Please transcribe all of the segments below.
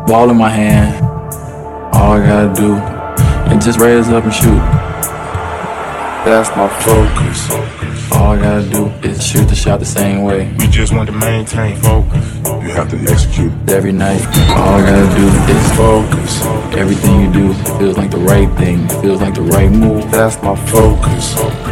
Ball in my hand. All I gotta do is just raise up and shoot. That's my focus. All I gotta do is shoot the shot the same way. We just want to maintain focus. You have to execute every night. All I gotta do is focus. Everything you do feels like the right thing, feels like the right move. That's my focus.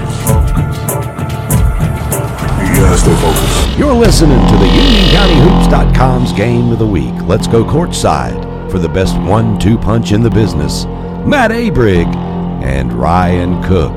You gotta stay focused. You're listening to the UnionCountyHoops.com's Game of the Week. Let's go courtside for the best 1-2 punch in the business. Matt Abrig and Ryan Cook.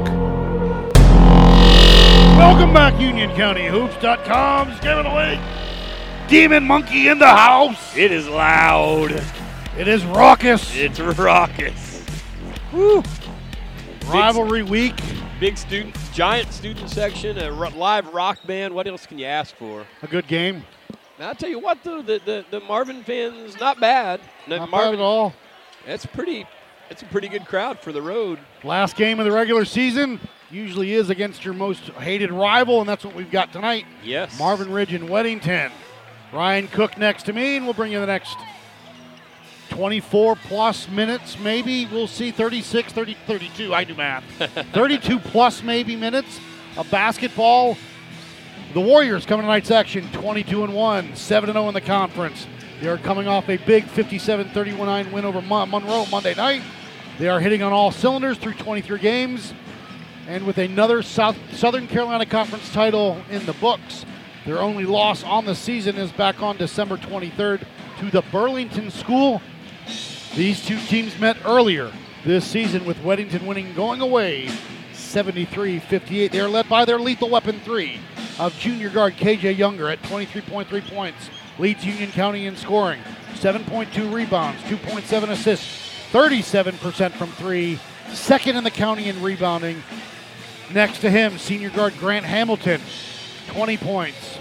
Welcome back, UnionCountyHoops.com's Game of the Week. Demon Monkey in the house. It is loud. It is raucous. It's raucous. Woo. Rivalry week. Big student, giant student section, a live rock band. What else can you ask for? A good game. Now, I'll tell you what, though, the Marvin fans, not bad. Not bad at all. It's a pretty good crowd for the road. Last game of the regular season usually is against your most hated rival, and that's what we've got tonight. Yes. Marvin Ridge and Weddington. Ryan Cook next to me, and we'll bring you the next 24-plus minutes, maybe. We'll see 36, 30, 32. I do math. 32-plus maybe minutes of basketball. The Warriors coming tonight's action, 22-1, 7-0 in the conference. They are coming off a big 57-31 win over Monroe Monday night. They are hitting on all cylinders through 23 games. And with another Southern Carolina Conference title in the books, their only loss on the season is back on December 23rd to the Burlington School. These two teams met earlier this season with Weddington winning going away 73-58. They are led by their lethal weapon three of junior guard KJ Younger at 23.3 points. Leads Union County in scoring. 7.2 rebounds, 2.7 assists, 37% from three. Second in the county in rebounding. Next to him, senior guard Grant Hamilton, 20 points,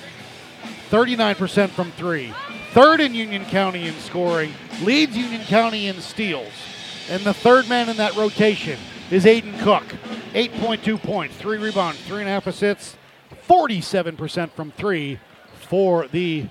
39% from three. Third in Union County in scoring, leads Union County in steals. And the third man in that rotation is Aiden Cook, 8.2 points, 3 rebounds, 3.5 assists, 47% from three for the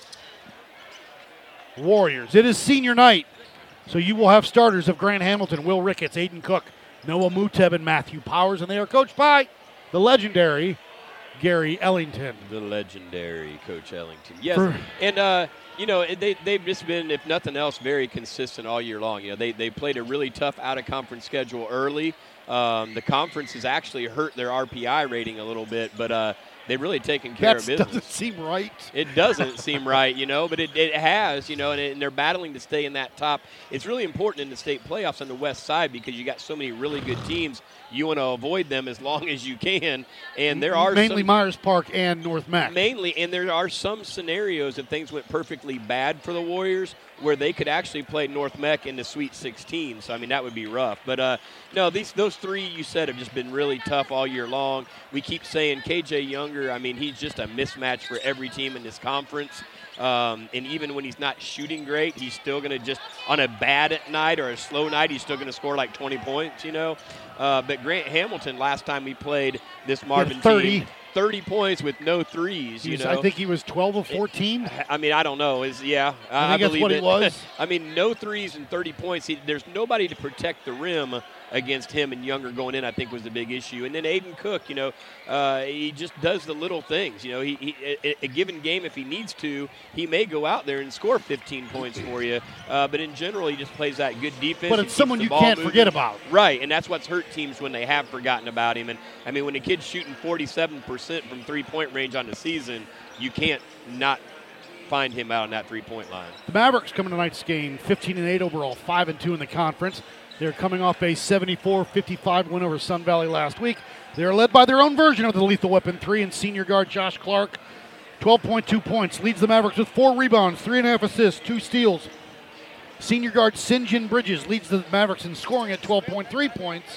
Warriors. It is senior night, so you will have starters of Grant Hamilton, Will Ricketts, Aiden Cook, Noah Muteb, and Matthew Powers, and they are coached by the legendary Gary Ellington. The legendary Coach Ellington. Yes, and they've just been, if nothing else, very consistent all year long. They played a really tough out-of-conference schedule early. The conference has actually hurt their RPI rating a little bit, but they've really taken care of business. That doesn't seem right. It doesn't seem right, but it has, and they're battling to stay in that top. It's really important in the state playoffs on the west side because you got so many really good teams. You want to avoid them as long as you can, and there are mainly Myers Park and North Mac. Mainly, and there are some scenarios if things went perfectly bad for the Warriors where they could actually play North Mech in the Sweet 16. So, that would be rough. But, no, those three you said have just been really tough all year long. We keep saying KJ Younger, he's just a mismatch for every team in this conference. And even when he's not shooting great, he's still going to just, on a bad night or a slow night, he's still going to score like 20 points, But Grant Hamilton, last time we played this Marvin team, 30 points with no threes, I think he was 12 of 14. I don't know. I think that's what it was. No threes and 30 points. There's nobody to protect the rim against him, and Younger going in, I think, was the big issue. And then Aiden Cook, he just does the little things. He a given game, if he needs to, he may go out there and score 15 points for you. But in general, he just plays that good defense. But it's someone you can't forget about. Right, and that's what's hurt teams when they have forgotten about him. And, when a kid's shooting 47% from three-point range on the season, you can't not find him out on that three-point line. The Mavericks coming tonight's game, 15-8 overall, 5-2 in the conference. They're coming off a 74-55 win over Sun Valley last week. They're led by their own version of the lethal weapon three and senior guard Josh Clark. 12.2 points, leads the Mavericks with 4 rebounds, 3.5 assists, 2 steals. Senior guard St. John Bridges leads the Mavericks in scoring at 12.3 points.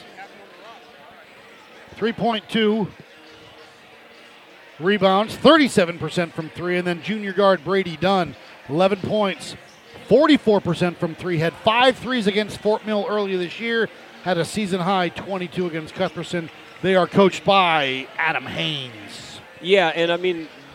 3.2 rebounds, 37% from three. And then junior guard Brady Dunn, 11 points, 44% from three. Had 5 threes against Fort Mill earlier this year. Had a season high 22 against Cuthbertson. They are coached by Adam Haynes. Yeah, and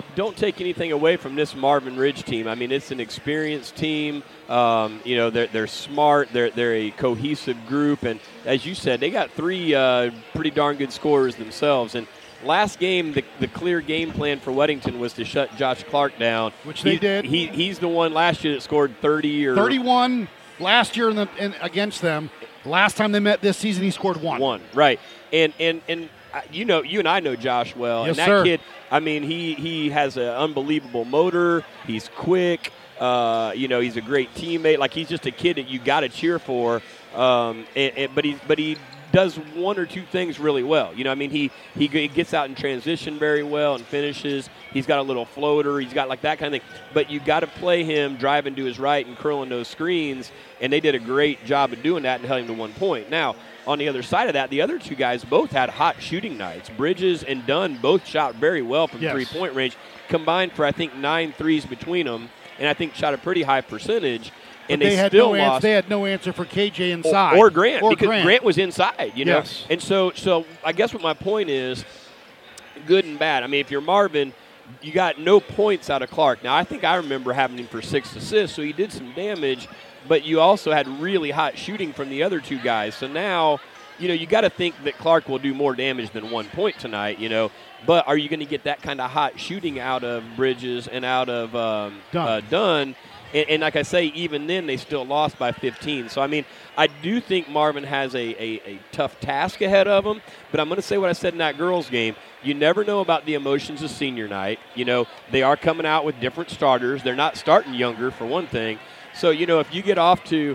don't take anything away from this Marvin Ridge team. I mean, it's an experienced team. They're smart. They're a cohesive group, and as you said, they got 3 pretty darn good scorers themselves. And last game, the clear game plan for Weddington was to shut Josh Clark down, which they did. He's the one last year that scored 31 last year against them. Last time they met this season, he scored 1. Right, and you and I know Josh well, yes, and that sir. kid. I mean, he has an unbelievable motor. He's quick. He's a great teammate. Like, he's just a kid that you got to cheer for. But he does 1 or 2 things really well. He gets out in transition very well and finishes. He's got a little floater. He's got like that kind of thing. But you got to play him driving to his right and curling those screens, and they did a great job of doing that and held him to 1 point. Now, on the other side of that, the other 2 guys both had hot shooting nights. Bridges and Dunn both shot very well from 3-point range, combined for, I think, 9 threes between them, and I think shot a pretty high percentage. And they still lost. They had no answer for KJ inside. Or Grant, because Grant was inside, Yes. And so I guess what my point is, good and bad. I mean, if you're Marvin, you got no points out of Clark. Now, I think I remember having him for 6 assists, so he did some damage, but you also had really hot shooting from the other 2 guys. So now, you got to think that Clark will do more damage than 1 point tonight, But are you going to get that kind of hot shooting out of Bridges and out of Dunn? And like I say, even then, they still lost by 15. So, I mean, I do think Marvin has a tough task ahead of him. But I'm going to say what I said in that girls' game. You never know about the emotions of senior night. They are coming out with different starters. They're not starting younger, for one thing. So, if you get off to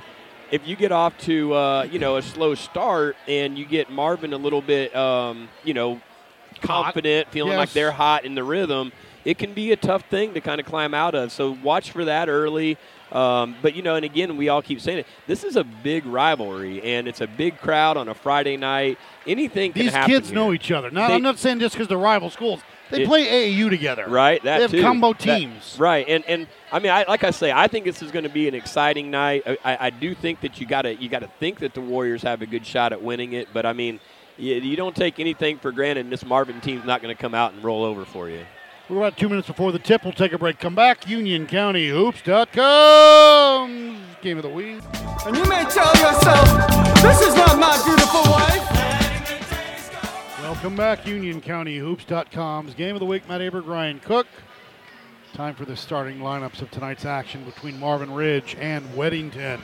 a slow start and you get Marvin a little bit, confident, feeling like they're hot in the rhythm, it can be a tough thing to kind of climb out of. So watch for that early. But, and again, we all keep saying it. This is a big rivalry, and it's a big crowd on a Friday night. Anything can happen. These kids here. know each other. I'm not saying just because they're rival schools. They play AAU together. Right. They have combo teams. Right. And I mean, like I say, I think this is going to be an exciting night. I do think that you got to think that the Warriors have a good shot at winning it. But, I mean, you don't take anything for granted, and this Marvin team's not going to come out and roll over for you. We're about 2 minutes before the tip. We'll take a break. Come back. UnionCountyHoops.com. Game of the week. And you may tell yourself, this is not my beautiful wife. Welcome back. UnionCountyHoops.com's Game of the Week. Matt Aberg, Ryan Cook. Time for the starting lineups of tonight's action between Marvin Ridge and Weddington.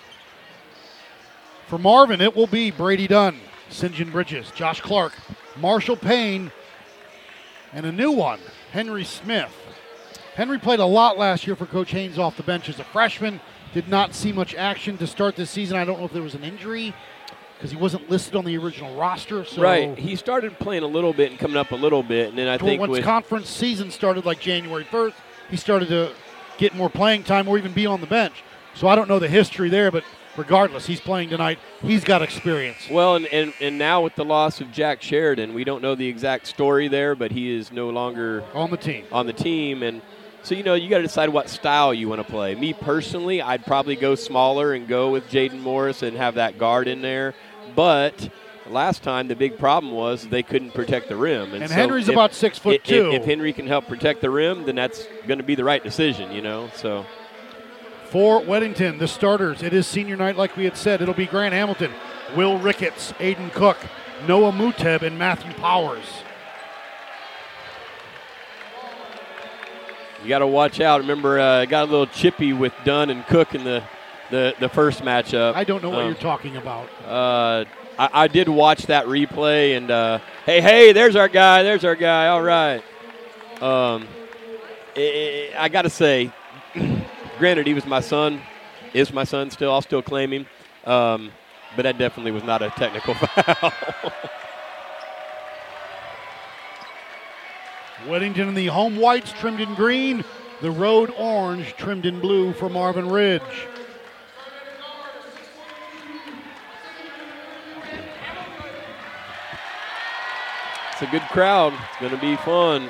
For Marvin, it will be Brady Dunn, St. John Bridges, Josh Clark, Marshall Payne, and a new one, Henry Smith. Henry played a lot last year for Coach Haynes off the bench as a freshman. Did not see much action to start this season. I don't know if there was an injury because he wasn't listed on the original roster. So right. He started playing a little bit and coming up a little bit. And then I think once conference season started like January 1st, he started to get more playing time or even be on the bench. So I don't know the history there, but regardless, he's playing tonight. He's got experience. Well, and now with the loss of Jack Sheridan, we don't know the exact story there, but he is no longer on the team. And so, you got to decide what style you want to play. Me personally, I'd probably go smaller and go with Jaden Morris and have that guard in there. But last time the big problem was they couldn't protect the rim. And so Henry's about 6'2". If Henry can help protect the rim, then that's going to be the right decision, So for Weddington, the starters, it is senior night like we had said. It'll be Grant Hamilton, Will Ricketts, Aiden Cook, Noah Muteb, and Matthew Powers. You got to watch out. Remember, got a little chippy with Dunn and Cook in the first matchup. I don't know what you're talking about. I did watch that replay, and hey, there's our guy. All right. I got to say, granted, he was my son, is my son still. I'll still claim him. But that definitely was not a technical foul. Weddington in the home whites trimmed in green, the road orange trimmed in blue for Marvin Ridge. It's a good crowd. It's going to be fun.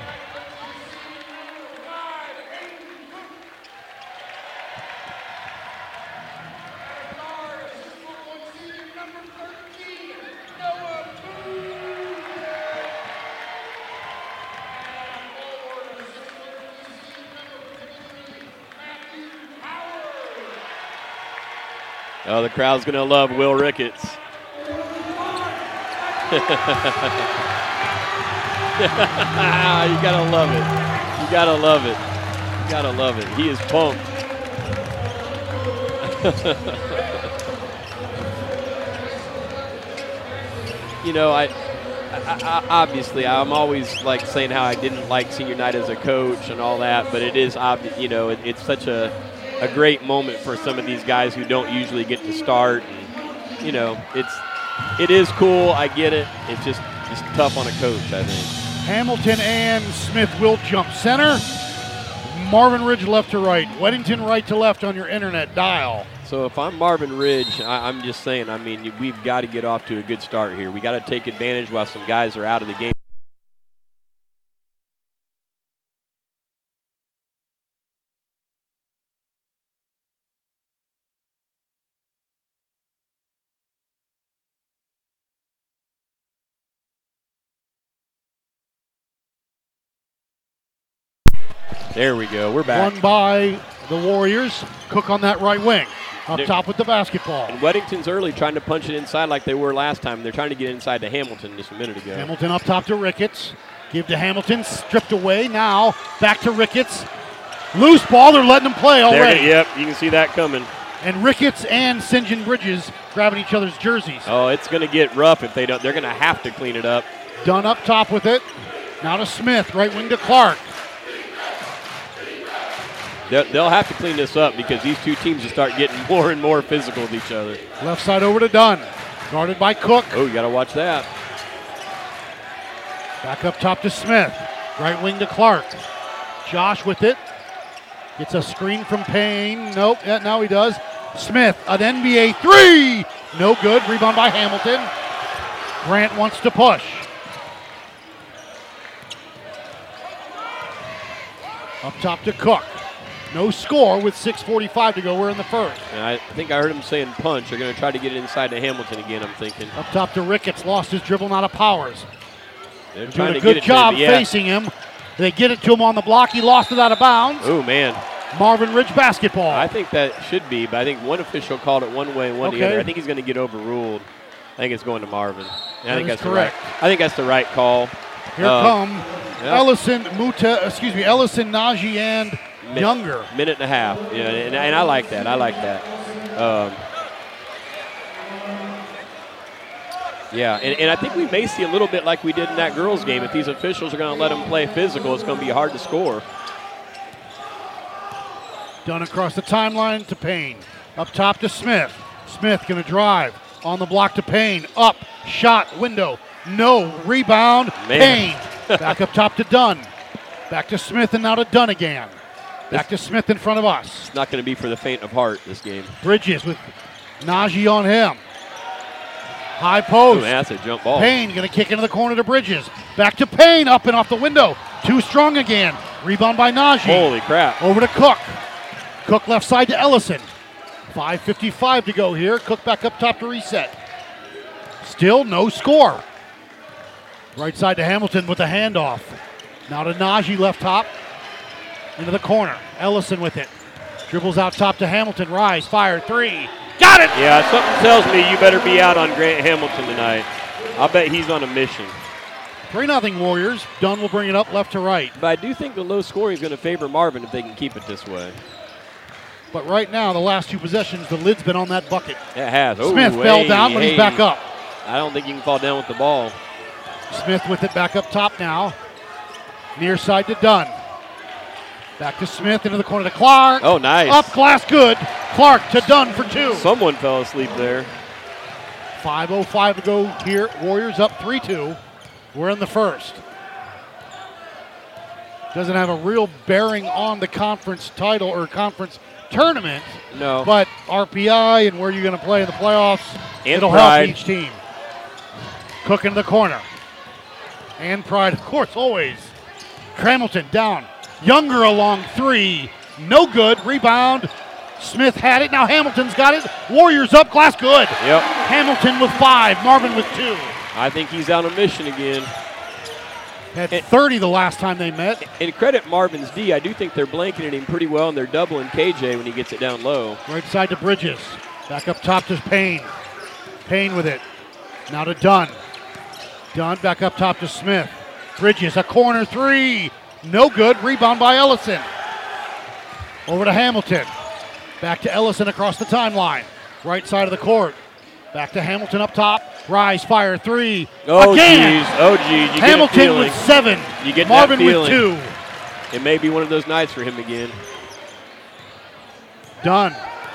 Oh, the crowd's going to love Will Ricketts. You gotta love it. You gotta love it. You gotta love it. He is pumped. You know, I obviously I'm always like saying how I didn't like senior night as a coach and all that, but it is obvious. You know, it's such a great moment for some of these guys who don't usually get to start. And, you know, it is cool. I get it. It's just tough on a coach, I think. Hamilton and Smith will jump center. Marvin Ridge left to right. Weddington right to left on your internet dial. So if I'm Marvin Ridge, I'm just saying, I mean, we've got to get off to a good start here. We got to take advantage while some guys are out of the game. There we go. We're back. Won by the Warriors. Cook on that right wing. Up top with the basketball. And Weddington's early trying to punch it inside like they were last time. They're trying to get inside to Hamilton just a minute ago. Hamilton up top to Ricketts. Give to Hamilton. Stripped away. Now back to Ricketts. Loose ball. They're letting him play already. Yep, you can see that coming. And Ricketts and St. John Bridges grabbing each other's jerseys. Oh, it's going to get rough if they don't. They're going to have to clean it up. Dunn up top with it. Now to Smith. Right wing to Clark. They'll have to clean this up because these two teams will start getting more and more physical with each other. Left side over to Dunn. Guarded by Cook. Oh, you got to watch that. Back up top to Smith. Right wing to Clark. Josh with it. Gets a screen from Payne. Nope, yeah, now he does. Smith, an NBA three. No good. Rebound by Hamilton. Grant wants to push. Up top to Cook. No score with 6:45 to go. We're in the first. And I think I heard him saying punch. They're going to try to get it inside to Hamilton again, I'm thinking. Up top to Ricketts. Lost his dribble, not a Powers. They're Doing trying a to good get it job to, facing him. They get it to him on the block. He lost it out of bounds. Oh, man. Marvin Ridge basketball. I think that should be, but I think one official called it one way and one the other. I think he's going to get overruled. I think it's going to Marvin. I think that's correct. I think that's the right call. Here come Ellison Najee, and Younger. Minute and a half. Yeah, and I like that. I like that. Yeah, and I think we may see a little bit like we did in that girls' game. If these officials are going to let them play physical, it's going to be hard to score. Done across the timeline to Payne. Up top to Smith. Smith going to drive. On the block to Payne. Up. Shot. Window. No. Rebound. Man. Payne. Back up top to Dunn. Back to Smith and now to Dunn again. Back to Smith in front of us. It's not going to be for the faint of heart, this game. Bridges with Najee on him. High post. Ooh, man, that's a jump ball. Payne going to kick into the corner to Bridges. Back to Payne, up and off the window. Too strong again. Rebound by Najee. Holy crap. Over to Cook. Cook left side to Ellison. 5:55 to go here. Cook back up top to reset. Still no score. Right side to Hamilton with the handoff. Now to Najee left top. Into the corner. Ellison with it. Dribbles out top to Hamilton. Rise, fire, three. Got it! Yeah, something tells me you better be out on Grant Hamilton tonight. I'll bet he's on a mission. 3-0 Warriors. Dunn will bring it up left to right. But I do think the low scoring is going to favor Marvin if they can keep it this way. But right now, the last two possessions, the lid's been on that bucket. It has. Smith fell down, but he's back up. I don't think you can fall down with the ball. Smith with it back up top now. Near side to Dunn. Back to Smith, into the corner to Clark. Oh, nice. Up, glass good. Clark to Dunn for two. Someone fell asleep there. 5:05 to go here. Warriors up 3-2. We're in the first. Doesn't have a real bearing on the conference title or conference tournament. No. But RPI and where you're going to play in the playoffs, and it'll pride. help each team. Cook in the corner. And Pride, of course, always. Hamilton down. Younger along three. No good. Rebound. Smith had it. Now Hamilton's got it. Warriors up. Glass good. Yep. Hamilton with 5. Marvin with 2. I think he's out on mission again. Had 30 the last time they met. And credit Marvin's D. I do think they're blanketing him pretty well, and they're doubling KJ when he gets it down low. Right side to Bridges. Back up top to Payne. Payne with it. Now to Dunn. Dunn back up top to Smith. Bridges, a corner three. No good. Rebound by Ellison. Over to Hamilton. Back to Ellison across the timeline. Right side of the court. Back to Hamilton up top. Rise, fire, three. Oh, Again. geez. Oh, geez. You Hamilton get a feeling. with 7. You get Marvin that feeling. with 2. It may be one of those nights for him again. Dunn.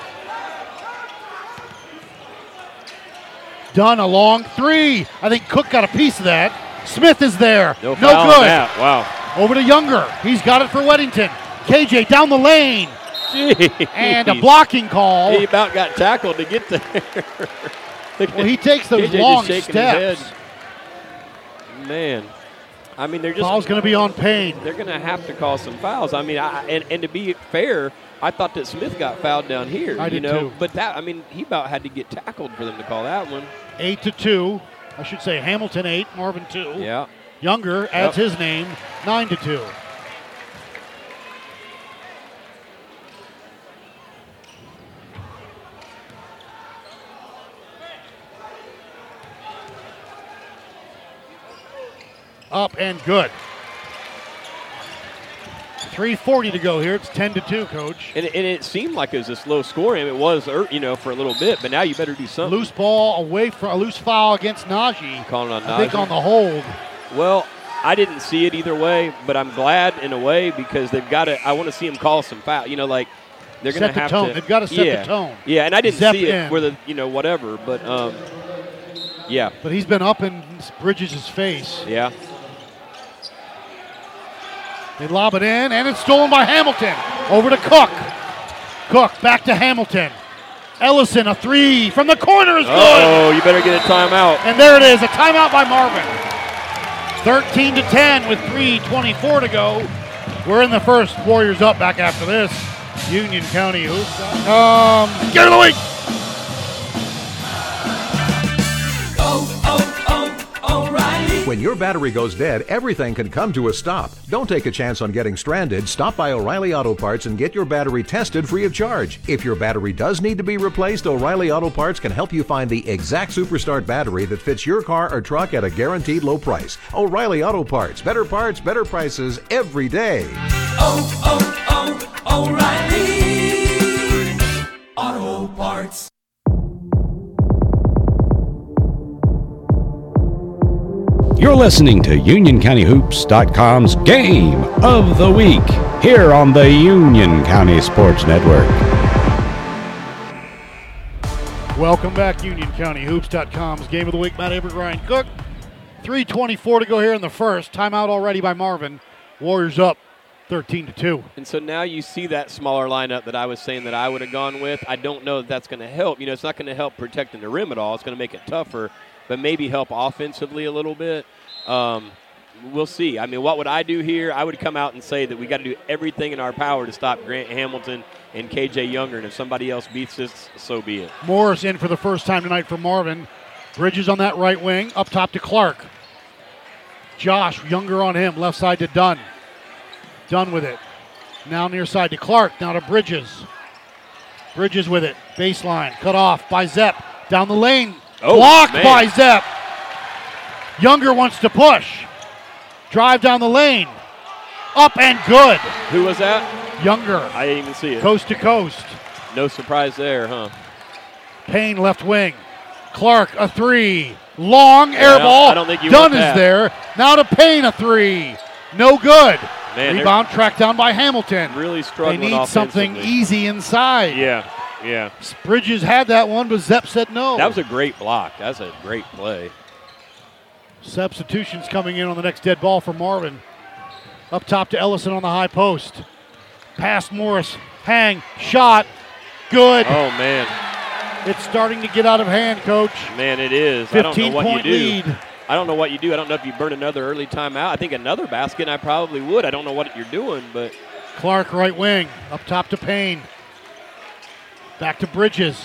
Dunn, a long three. I think Cook got a piece of that. Smith is there. No foul on good. that. Wow. Over to Younger. He's got it for Weddington. KJ down the lane. Jeez. And a blocking call. He about got tackled to get there. Well, he takes those KJ long just shaking steps. his head. Man. I mean, they're just. Foul's going to be on Payne. They're going to have to call some fouls. I mean, and to be fair, I thought that Smith got fouled down here. I did too. But that, I mean, he about had to get tackled for them to call that one. 8-2. I should say Hamilton 8, Marvin 2. Yeah. Younger adds his name, 9-2. Up and good. 3:40 to go here. It's 10-2, Coach. And it seemed like it was this low scoring. It was, for a little bit. But now you better do something. Loose ball away from a loose foul against Najee. Calling on Najee. I think on the hold. Well, I didn't see it either way, but I'm glad in a way because they've got to. I want to see them call some foul. They're going to Set the have tone. to. They've got to set the tone. Yeah, and I didn't Zep see it in. where the whatever, but yeah, But he's been up in Bridges' face. yeah. They lob it in, and it's stolen by Hamilton. Over to Cook. Cook back to Hamilton. Ellison, a three from the corner is good. Oh, you better get a timeout. And there it is, a timeout by Marvin. 13-10 with 3:24 to go. We're in the first. Warriors up back after this. Union County Hoops. Get of the week. O'Reilly. When your battery goes dead, everything can come to a stop. Don't take a chance on getting stranded. Stop by O'Reilly Auto Parts and get your battery tested free of charge. If your battery does need to be replaced, O'Reilly Auto Parts can help you find the exact Superstart battery that fits your car or truck at a guaranteed low price. O'Reilly Auto Parts. Better parts, better prices every day. O'Reilly Auto Parts. You're listening to UnionCountyHoops.com's Game of the Week here on the Union County Sports Network. Welcome back, UnionCountyHoops.com's Game of the Week. Matt Aber, Ryan Cook. 3:24 to go here in the first. Timeout already by Marvin. Warriors up 13-2. And so now you see that smaller lineup that I was saying that I would have gone with. I don't know that that's going to help. It's not going to help protecting the rim at all. It's going to make it tougher, but maybe help offensively a little bit. We'll see. I mean, what would I do here? I would come out and say that we got to do everything in our power to stop Grant Hamilton and KJ Younger, and if somebody else beats this, so be it. Morris in for the first time tonight for Marvin. Bridges on that right wing, up top to Clark. Josh Younger on him, left side to Dunn. Dunn with it. Now near side to Clark, now to Bridges. Bridges with it, baseline, cut off by Zepp. Down the lane, blocked by Zepp. Younger wants to push. Drive down the lane. Up and good. Who was that? Younger. I didn't even see it. Coast to coast. No surprise there, huh? Payne left wing. Clark a three. Long air ball. I don't think you Dunn want is that. there. Now to Payne a three. No good. Man, Rebound tracked down by Hamilton. Really They struggling need something offensively. easy inside. Yeah. Bridges had that one, but Zepp said no. That was a great block. That's a great play. Substitutions coming in on the next dead ball for Marvin. Up top to Ellison on the high post. Past Morris. Hang. Shot. Good. Oh, man. It's starting to get out of hand, Coach. Man, it is. I don't know what you 15-point do. lead. I don't know what you do. I don't know if you burn another early timeout. I think another basket, and I probably would. I don't know what you're doing, but Clark right wing. Up top to Payne. Back to Bridges.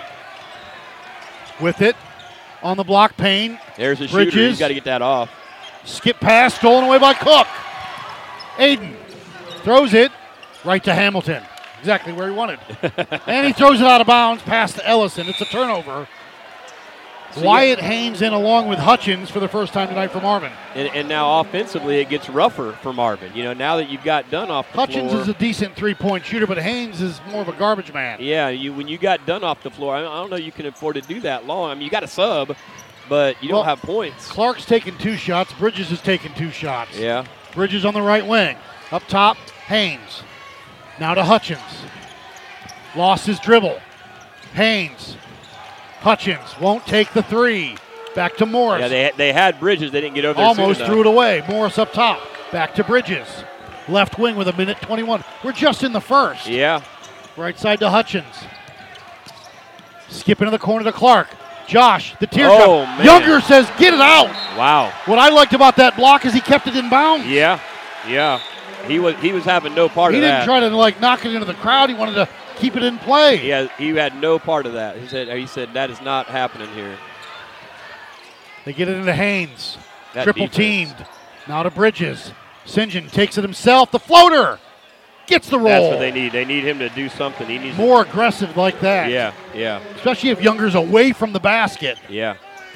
With it. On the block, Payne. there's a shooter. Bridges. He's got to get that off. Skip pass, stolen away by Cook. Aiden throws it right to Hamilton. exactly where he wanted. And he throws it out of bounds past Ellison. It's a turnover. Wyatt Haynes in along with Hutchins for the first time tonight for Marvin. And now offensively it gets rougher for Marvin. You know, now that you've got Dunn off the Hutchins floor. is a decent three-point shooter, but Haynes is more of a garbage man. Yeah, when you got Dunn off the floor, I don't know you can afford to do that long. I mean, you got a sub, but you don't have points. Clark's taking 2 shots. Bridges is taking 2 shots. Yeah. Bridges on the right wing. Up top, Haynes. Now to Hutchins. Lost his dribble. Haynes. Hutchins won't take the 3. Back to Morris. Yeah, they had Bridges. They didn't get over there Almost soon threw it away. Morris up top. Back to Bridges. Left wing with 1:21. We're just in the first. Yeah. Right side to Hutchins. Skipping to the corner to Clark. Josh, the teardrop. Oh, man. Younger says, get it out. Wow. What I liked about that block is he kept it in bounds. Yeah. He was having no part He of that. didn't try to knock it into the crowd. He wanted to keep it in play. Yeah, he had no part of that. He said that is not happening here. They get it into Haynes. That Triple defense. teamed. Now to Bridges. St. John takes it himself. The floater. Gets the roll. That's what they need. They need him to do something. He needs more aggressive like that. Yeah. Especially if Younger's away from the basket. Yeah.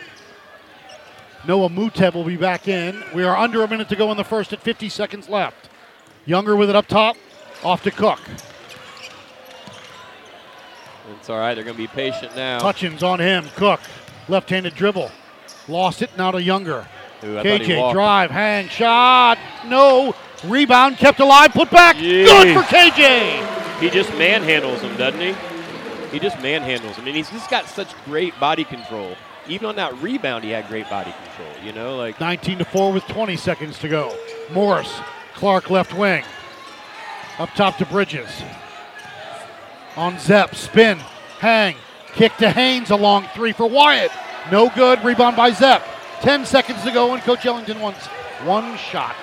Noah Muteb will be back in. We are under a minute to go in the first at 50 seconds left. Younger with it up top. Off to Cook. It's all right. They're going to be patient now. Hutchins on him. Cook. Left-handed dribble. Lost it. Now to Younger. Ooh, I thought he KJ walked. drive. Hang. Shot. No. Rebound kept alive. Put back. Jeez. Good for KJ. He just manhandles him, doesn't he? He just manhandles him. And he's just got such great body control. Even on that rebound, he had great body control. 19-4 with 20 seconds to go. Morris. Clark left wing. Up top to Bridges. On Zepp. Spin. Hang. Kick to Haynes. A long 3 for Wyatt. No good. Rebound by Zepp. 10 seconds to go, and Coach Ellington wants 1 shot.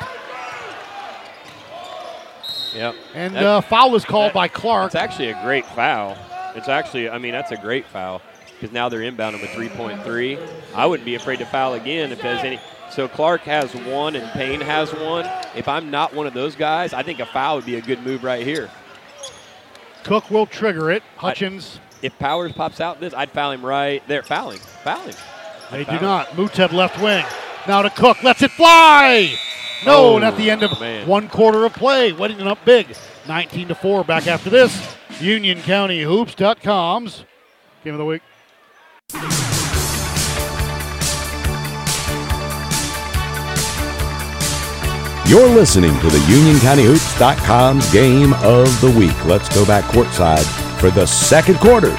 Yep. And foul is called by Clark. It's actually a great foul. That's a great foul because now they're inbounding with 3.3. I wouldn't be afraid to foul again if there's any. So Clark has 1 and Payne has 1. If I'm not one of those guys, I think a foul would be a good move right here. Cook will trigger it. Hutchins. If Powers pops out this, I'd foul him right there. Fouling. They do not. Muteb left wing. Now to Cook. Lets it fly. No, and at the end of 1 quarter of play, Weddington up big. 19-4. Back after this. UnionCountyHoops.com's Game of the Week. You're listening to the UnionCountyHoops.com's Game of the Week. Let's go back courtside for the second quarter.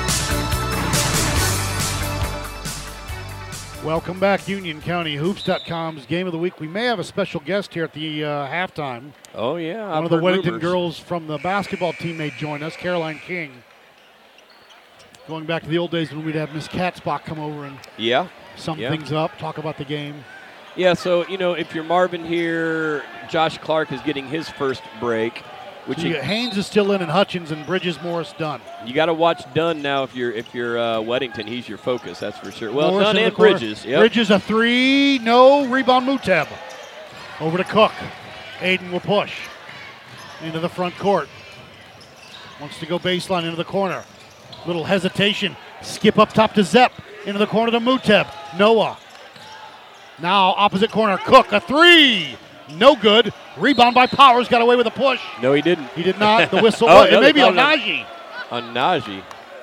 Welcome back, UnionCountyHoops.com's Game of the Week. We may have a special guest here at the halftime. Oh, yeah. One of the Weddington girls from the basketball team may join us, Caroline King. Going back to the old days when we'd have Miss Katzbach come over and sum things up, talk about the game. Yeah, so, if you're Marvin here, Josh Clark is getting his first break. Haynes is still in and Hutchins and Bridges, Morris, Dunn. You got to watch Dunn now if you're Weddington. He's your focus, that's for sure. Well, Morris Dunn and corner. Bridges. Yep. Bridges a 3, no. Rebound Muteb. Over to Cook. Aiden will push into the front court. Wants to go baseline into the corner. Little hesitation. Skip up top to Zepp. Into the corner to Muteb. Noah. Now opposite corner. Cook a 3. No good. Rebound by Powers. Got away with a push. No, he didn't. He did not. The whistle. No, Maybe no, on Najee. On Najee.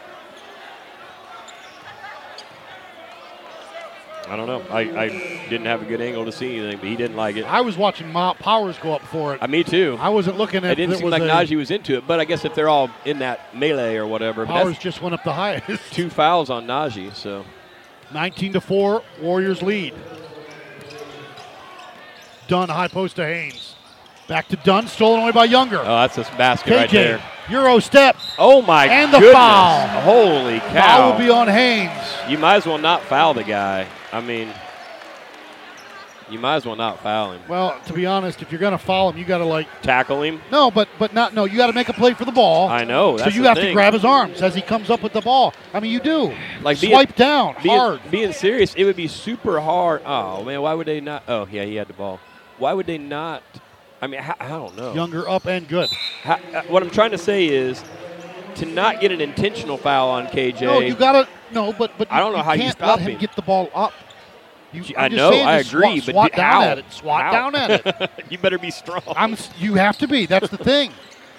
I don't know. I didn't have a good angle to see anything, but he didn't like it. I was watching Powers go up for it. Me too. I wasn't looking at it. Didn't seem like Najee was into it, but I guess if they're all in that melee or whatever. Powers just went up the highest. 2 fouls on Najee, so. 19-4, Warriors lead. Dunn, high post to Haynes. Back to Dunn, stolen away by Younger. Oh, that's a basket KJ, right there. Euro step. Oh, my and goodness. And the foul. Holy cow. Foul will be on Haynes. You might as well not foul the guy. I mean, you might as well not foul him. Well, to be honest, if you're going to foul him, you got to tackle him? No, but not. No, you got to make a play for the ball. I know. That's so you have to grab his arms as he comes up with the ball. I mean, you do. Swipe down hard. Being serious, it would be super hard. Oh, man, why would they not? Oh, yeah, he had the ball. Why would they not? I mean, I don't know. Younger up and good. What I'm trying to say is, to not get an intentional foul on KJ. No, you got to but I don't know how you can't stop let him him. get the ball up. I know, I agree, but swat down how? at it. Swat How? down at it. You better be strong. You have to be. That's the thing.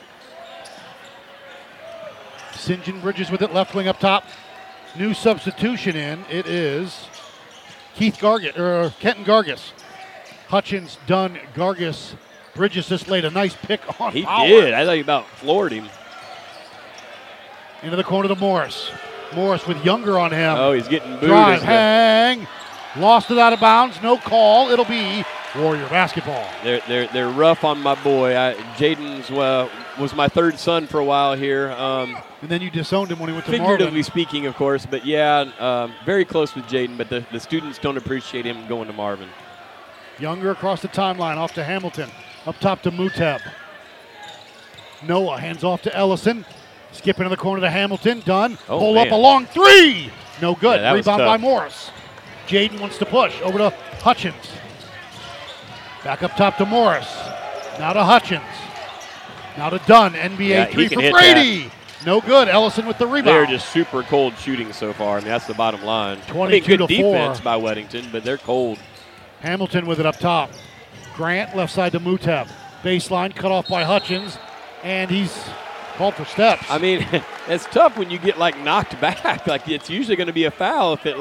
St. John Bridges with it, left wing up top. New substitution in. It is Kenton Gargis. Hutchins, Dunn, Gargis. Bridges just laid a nice pick on He Power. did. I thought you about floored him. Into the corner to Morris. Morris with Younger on him. Oh, he's getting booed. Drive, hang. Lost it out of bounds. No call. It'll be Warrior basketball. They're rough on my boy. Jaden's was my third son for a while here. And then you disowned him when he went to Marvin. Figuratively speaking, of course. But, yeah, very close with Jaden. But the students don't appreciate him going to Marvin. Younger across the timeline, off to Hamilton. Up top to Muteb. Noah hands off to Ellison. Skipping in the corner to Hamilton. Dunn. Oh, Pull man. up a long three. No good. Yeah, that was Rebound tough. by Morris. Jaden wants to push. Over to Hutchins. Back up top to Morris. Now to Hutchins. Now to Dunn. NBA Yeah, he three can for hit Brady. No good. Ellison with the rebound. They're just super cold shooting so far. I mean, that's the bottom line. 22 good to 4. defense by Weddington, but they're cold. Hamilton with it up top. Grant left side to Muteb. Baseline cut off by Hutchins. And he's called for steps. I mean, it's tough when you get, knocked back. It's usually going to be a foul if it,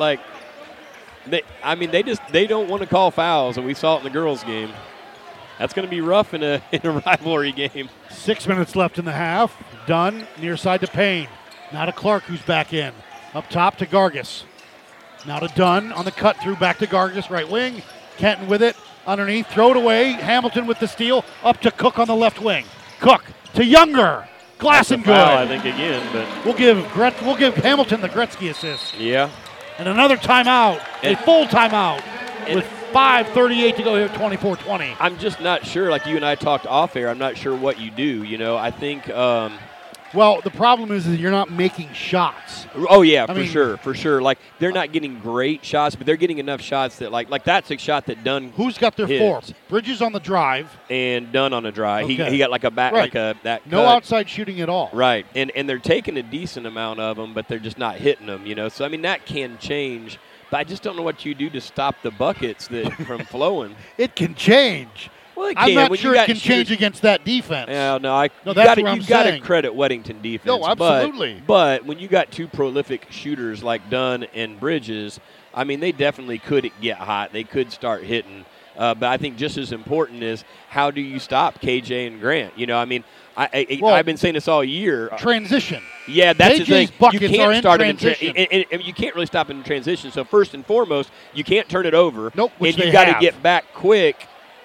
they don't want to call fouls, and we saw it in the girls' game. That's going to be rough in a rivalry game. 6 minutes left in the half. Dunn near side to Payne. Now to Clark, who's back in. Up top to Gargis. Now to Dunn on the cut through, back to Gargis, right wing. Kenton with it. Underneath, throw it away. Hamilton with the steal. Up to Cook on the left wing. Cook to Younger. Glass and good. Foul, I think, again, but We'll give Hamilton the Gretzky assist. yeah. And another timeout, a And- full timeout with 5:38 to go here, 24-20. I'm just not sure. Like you and I talked off air, I'm not sure what you do. I think. Well, the problem is you're not making shots. Oh yeah, I mean- for sure. Like they're not getting great shots, but they're getting enough shots that like that's a shot that Dunn Who's got their hits. four? Bridges on the drive. and Dunn on a drive. Okay. He got like a back, Right. that No cut. outside shooting at all. Right, and they're taking a decent amount of them, but they're just not hitting them. So I mean that can change, but I just don't know what you do to stop the buckets from flowing. It can change. Well, it I'm can. not When sure you it got can change shooters- against that defense. Yeah, no, No, you that's gotta, what I'm you've got to saying. credit Weddington defense. No, absolutely. But when you got two prolific shooters like Dunn and Bridges, I mean, they definitely could get hot. They could start hitting. But I think just as important is how do you stop KJ and Grant? I mean, Well, I've been saying this all year. Transition. Yeah, that's the thing. KJ's buckets You are can't in start transition. them and you can't really stop them in transition. So first and foremost, you can't turn it over. Nope, which and you they got to have. get back quick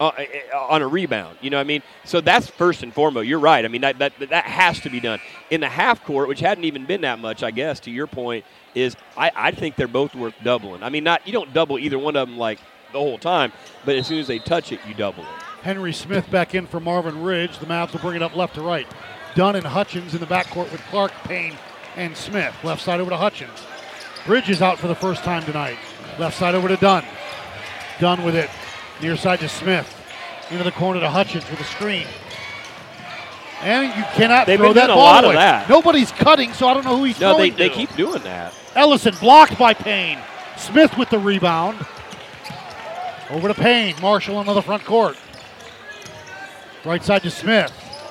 on a rebound. You know what I mean? So that's first and foremost. You're right. I mean, that has to be done. In the half court, which hadn't even been that much, I guess, to your point, is I think they're both worth doubling. I mean, you don't double either one of them the whole time, but as soon as they touch it, you double it. Henry Smith back in for Marvin Ridge. The Mavs will bring it up left to right. Dunn and Hutchins in the backcourt with Clark, Payne, and Smith. Left side over to Hutchins. Bridges out for the first time tonight. Left side over to Dunn. Dunn with it. Near side to Smith. Into the corner to Hutchins with a screen. And you cannot They've throw been that doing a ball lot of away. that. Nobody's cutting, so I don't know who he's No, throwing they to. keep doing that. Ellison blocked by Payne. Smith with the rebound. Over to Payne. Marshall into the front court. Right side to Smith.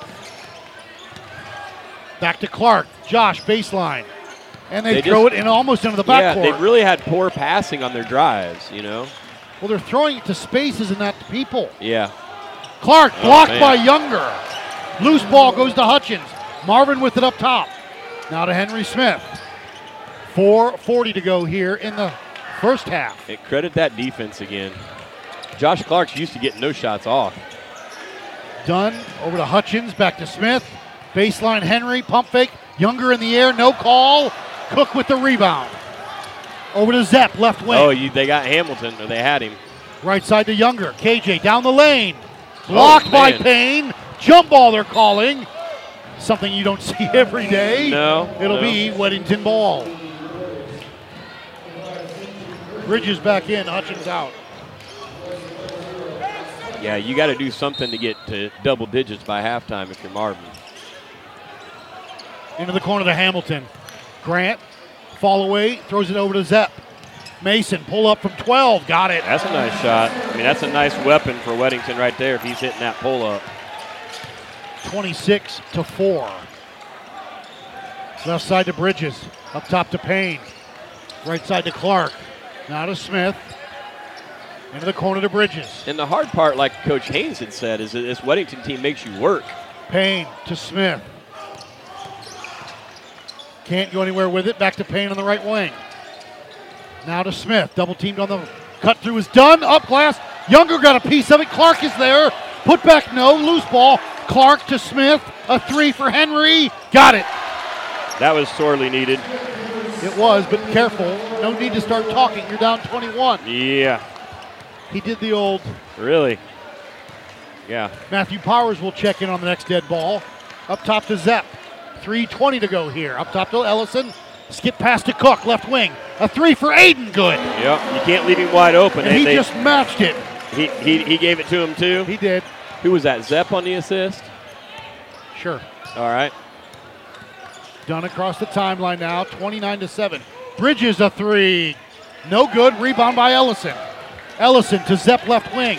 Back to Clark. Josh, baseline. And they throw it in almost into the backcourt. Yeah, they've really had poor passing on their drives, Well, they're throwing it to spaces and not to people. Yeah. Clark blocked man. by Younger. Loose ball goes to Hutchins. Marvin with it up top. Now to Henry Smith. 4:40 to go here in the first half. Credit that defense again. Josh Clark's used to getting no shots off. Dunn over to Hutchins, back to Smith. Baseline Henry, pump fake. Younger in the air, no call. Cook with the rebound. Over to Zepp, left wing. Oh, they got Hamilton, or they had him. Right side to Younger. KJ down the lane. Blocked by man. Payne. Jump ball they're calling. Something you don't see every day. No. It'll be Weddington ball. Bridges back in, Hutchins out. Yeah, you got to do something to get to double digits by halftime if you're Marvin. Into the corner to Hamilton. Grant, fall away, throws it over to Zepp. Mason, pull up from 12, got it. That's a nice shot. I mean, that's a nice weapon for Weddington right there if he's hitting that pull up. 26-4. Left side to Bridges, up top to Payne. Right side to Clark, now to Smith. Into the corner to Bridges. And the hard part, like Coach Haynes had said, is that this Weddington team makes you work. Payne to Smith. Can't go anywhere with it. Back to Payne on the right wing. Now to Smith. Double teamed on the cut through is done. Up glass. Younger got a piece of it. Clark is there. Put back no. Loose ball. Clark to Smith. A 3 for Henry. Got it. That was sorely needed. It was, but careful. No need to start talking. You're down 21. Yeah. He did the old. Really? Yeah. Matthew Powers will check in on the next dead ball. Up top to Zepp. 3:20 to go here. Up top to Ellison. Skip pass to Cook, left wing. A 3 for Aiden, good. Yep, you can't leave him wide open. And he just matched it. He gave it to him too? He did. Who was that, Zepp on the assist? Sure. All right. Done across the timeline now, 29-7. Bridges a 3. No good, rebound by Ellison. Ellison to Zepp left wing.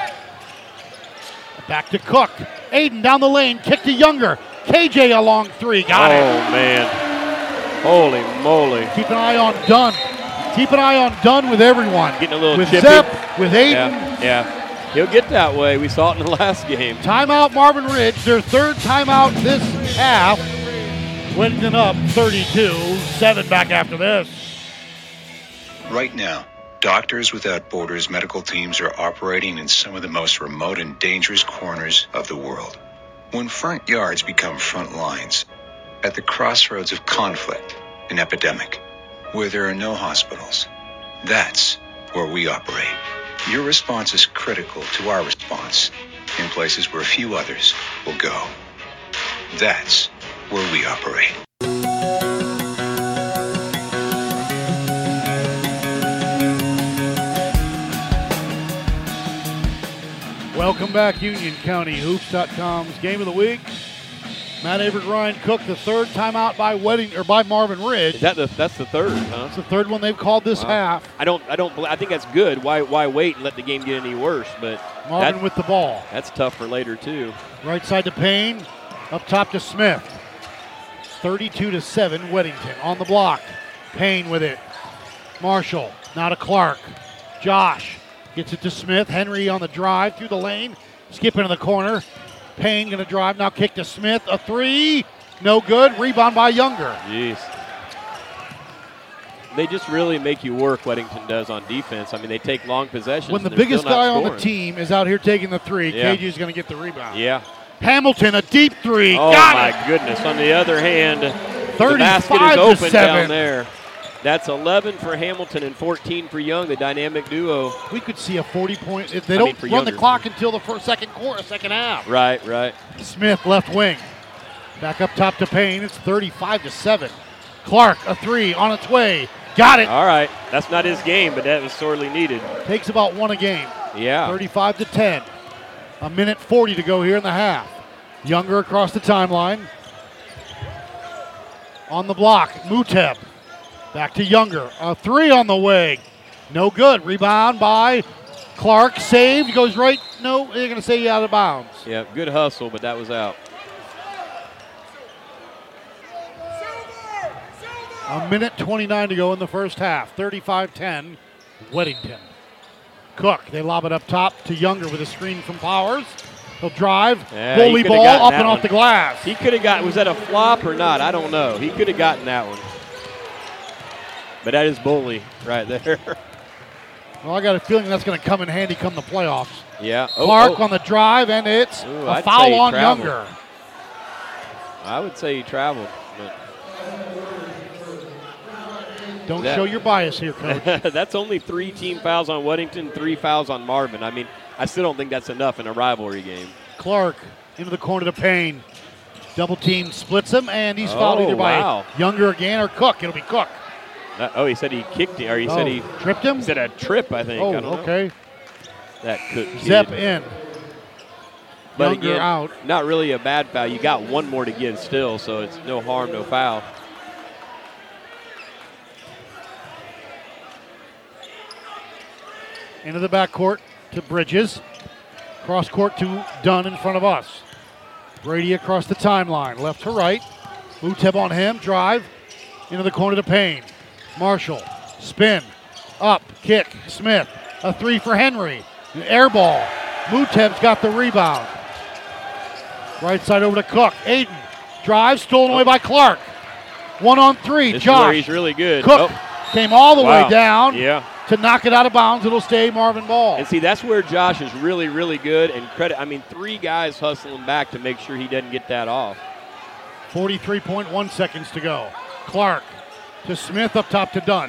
Back to Cook. Aiden down the lane, kick to Younger. KJ a long 3, got it. Oh, man. Holy moly. Keep an eye on Dunn. Keep an eye on Dunn with everyone. Getting a little with chippy. Zepp, with Aiden. Yeah. He'll get that way. We saw it in the last game. Timeout Marvin Ridge, their third timeout this half. Weddington up 32-7 back after this. Right now, Doctors Without Borders medical teams are operating in some of the most remote and dangerous corners of the world. When front yards become front lines, at the crossroads of conflict and epidemic, where there are no hospitals, that's where we operate. Your response is critical to our response in places where few others will go. That's where we operate. Welcome back, Union County Hoops.com's Game of the Week. Matt Averett, Ryan Cook, the third timeout by Marvin Ridge. That's the third, huh? It's the third one they've called this half. I think that's good. Why wait and let the game get any worse? But Marvin with the ball. That's tough for later too. Right side to Payne, up top to Smith. 32-7, Weddington on the block. Payne with it. Marshall, now to Clark. Josh gets it to Smith. Henry on the drive through the lane. Skip into the corner. Payne going to drive, now kick to Smith. A 3, no good. Rebound by Younger. Jeez. They just really make you work, Weddington does, on defense. I mean, they take long possessions. When the biggest guy on the team is out here taking the 3, KG is going to get the rebound. Yeah. Hamilton, a deep 3. Oh, Got my goodness. On the other hand, 35 the basket is open 7. down there. That's 11 for Hamilton and 14 for Young, the dynamic duo. We could see a 40-point. They don't run the clock until the second half. Right. Smith left wing. Back up top to Payne. It's 35-7. Clark, a 3 on its way. Got it. All right. That's not his game, but that was sorely needed. Takes about 1 a game. Yeah. 35-10. A minute 40 to go here in the half. Younger across the timeline. On the block, Muteb. Back to Younger. A 3 on the way. No good. Rebound by Clark. Saved. Goes right. No, they're going to say out of bounds. Yeah, good hustle, but that was out. A minute 29 to go in the first half. 35-10, Weddington. Cook, they lob it up top to Younger with a screen from Powers. He'll drive. Bully ball up and off the glass. He could have got, was that a flop or not? I don't know. He could have gotten that one. But that is bully right there. Well, I got a feeling that's going to come in handy come the playoffs. Yeah. Clark on the drive, and it's a foul on Younger. I would say he traveled. But don't show your bias here, Coach. That's only 3 team fouls on Weddington, 3 fouls on Marvin. I mean, I still don't think that's enough in a rivalry game. Clark into the corner to Payne. Double team splits him, and he's fouled either by Younger again or Cook. It'll be Cook. He said he kicked him, or he said he tripped him? He said a trip, I think. Oh, I don't okay. know. That Cook kid. Zepp in. But Younger again, out. not really a bad foul. You got one more to give still, so it's no harm, no foul. Into the backcourt to Bridges. Cross court to Dunn in front of us. Brady across the timeline, left to right. Muteb on him, drive into the corner to Payne. Marshall, spin, up, kick, Smith. A three for Henry. Air ball. Muteb's got the rebound. Right side over to Cook. Aiden, drive, stolen away by Clark. 1-on-3, This is Josh. where he's really good. Cook came all the way down. Yeah. To knock it out of bounds, it'll stay Marvin Ball. And see, that's where Josh is really, really good. And credit, I mean, 3 guys hustling back to make sure he doesn't get that off. 43.1 seconds to go. Clark to Smith, up top to Dunn.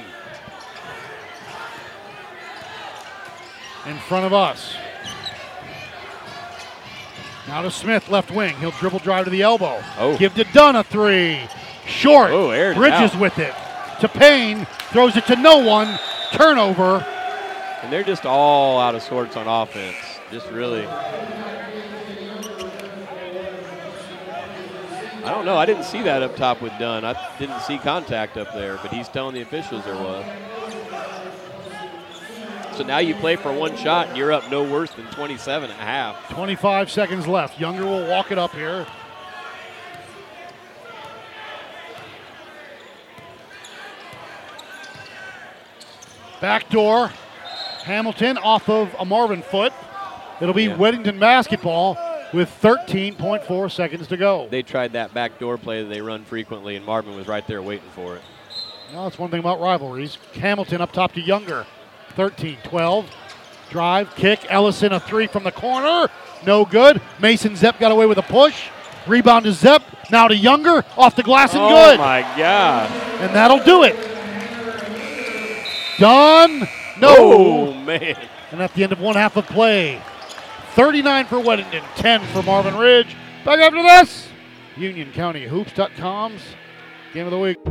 In front of us. Now to Smith, left wing. He'll dribble drive to the elbow. Oh. Give to Dunn a three. Short. Oh, aired it Bridges out. with it. To Payne. Throws it to no one. Turnover. And they're just all out of sorts on offense. Just really. I don't know. I didn't see that up top with Dunn. I didn't see contact up there, but he's telling the officials there was. So now you play for one shot and you're up no worse than 27 at half. 25 seconds left. Younger will walk it up here. Backdoor. Hamilton off of a Marvin foot. It'll be Weddington basketball with 13.4 seconds to go. They tried that backdoor play that they run frequently, and Marvin was right there waiting for it. Well, that's one thing about rivalries. Hamilton up top to Younger. 13-12. Drive, kick. Ellison a three from the corner. No good. Mason Zepp got away with a push. Rebound to Zepp. Now to Younger. Off the glass and good. Oh, my God. And that'll do it. Done. No. Oh, man. And at the end of one half of play, 39 for Weddington, 10 for Marvin Ridge. Back after this, UnionCountyHoops.com's Game of the Week.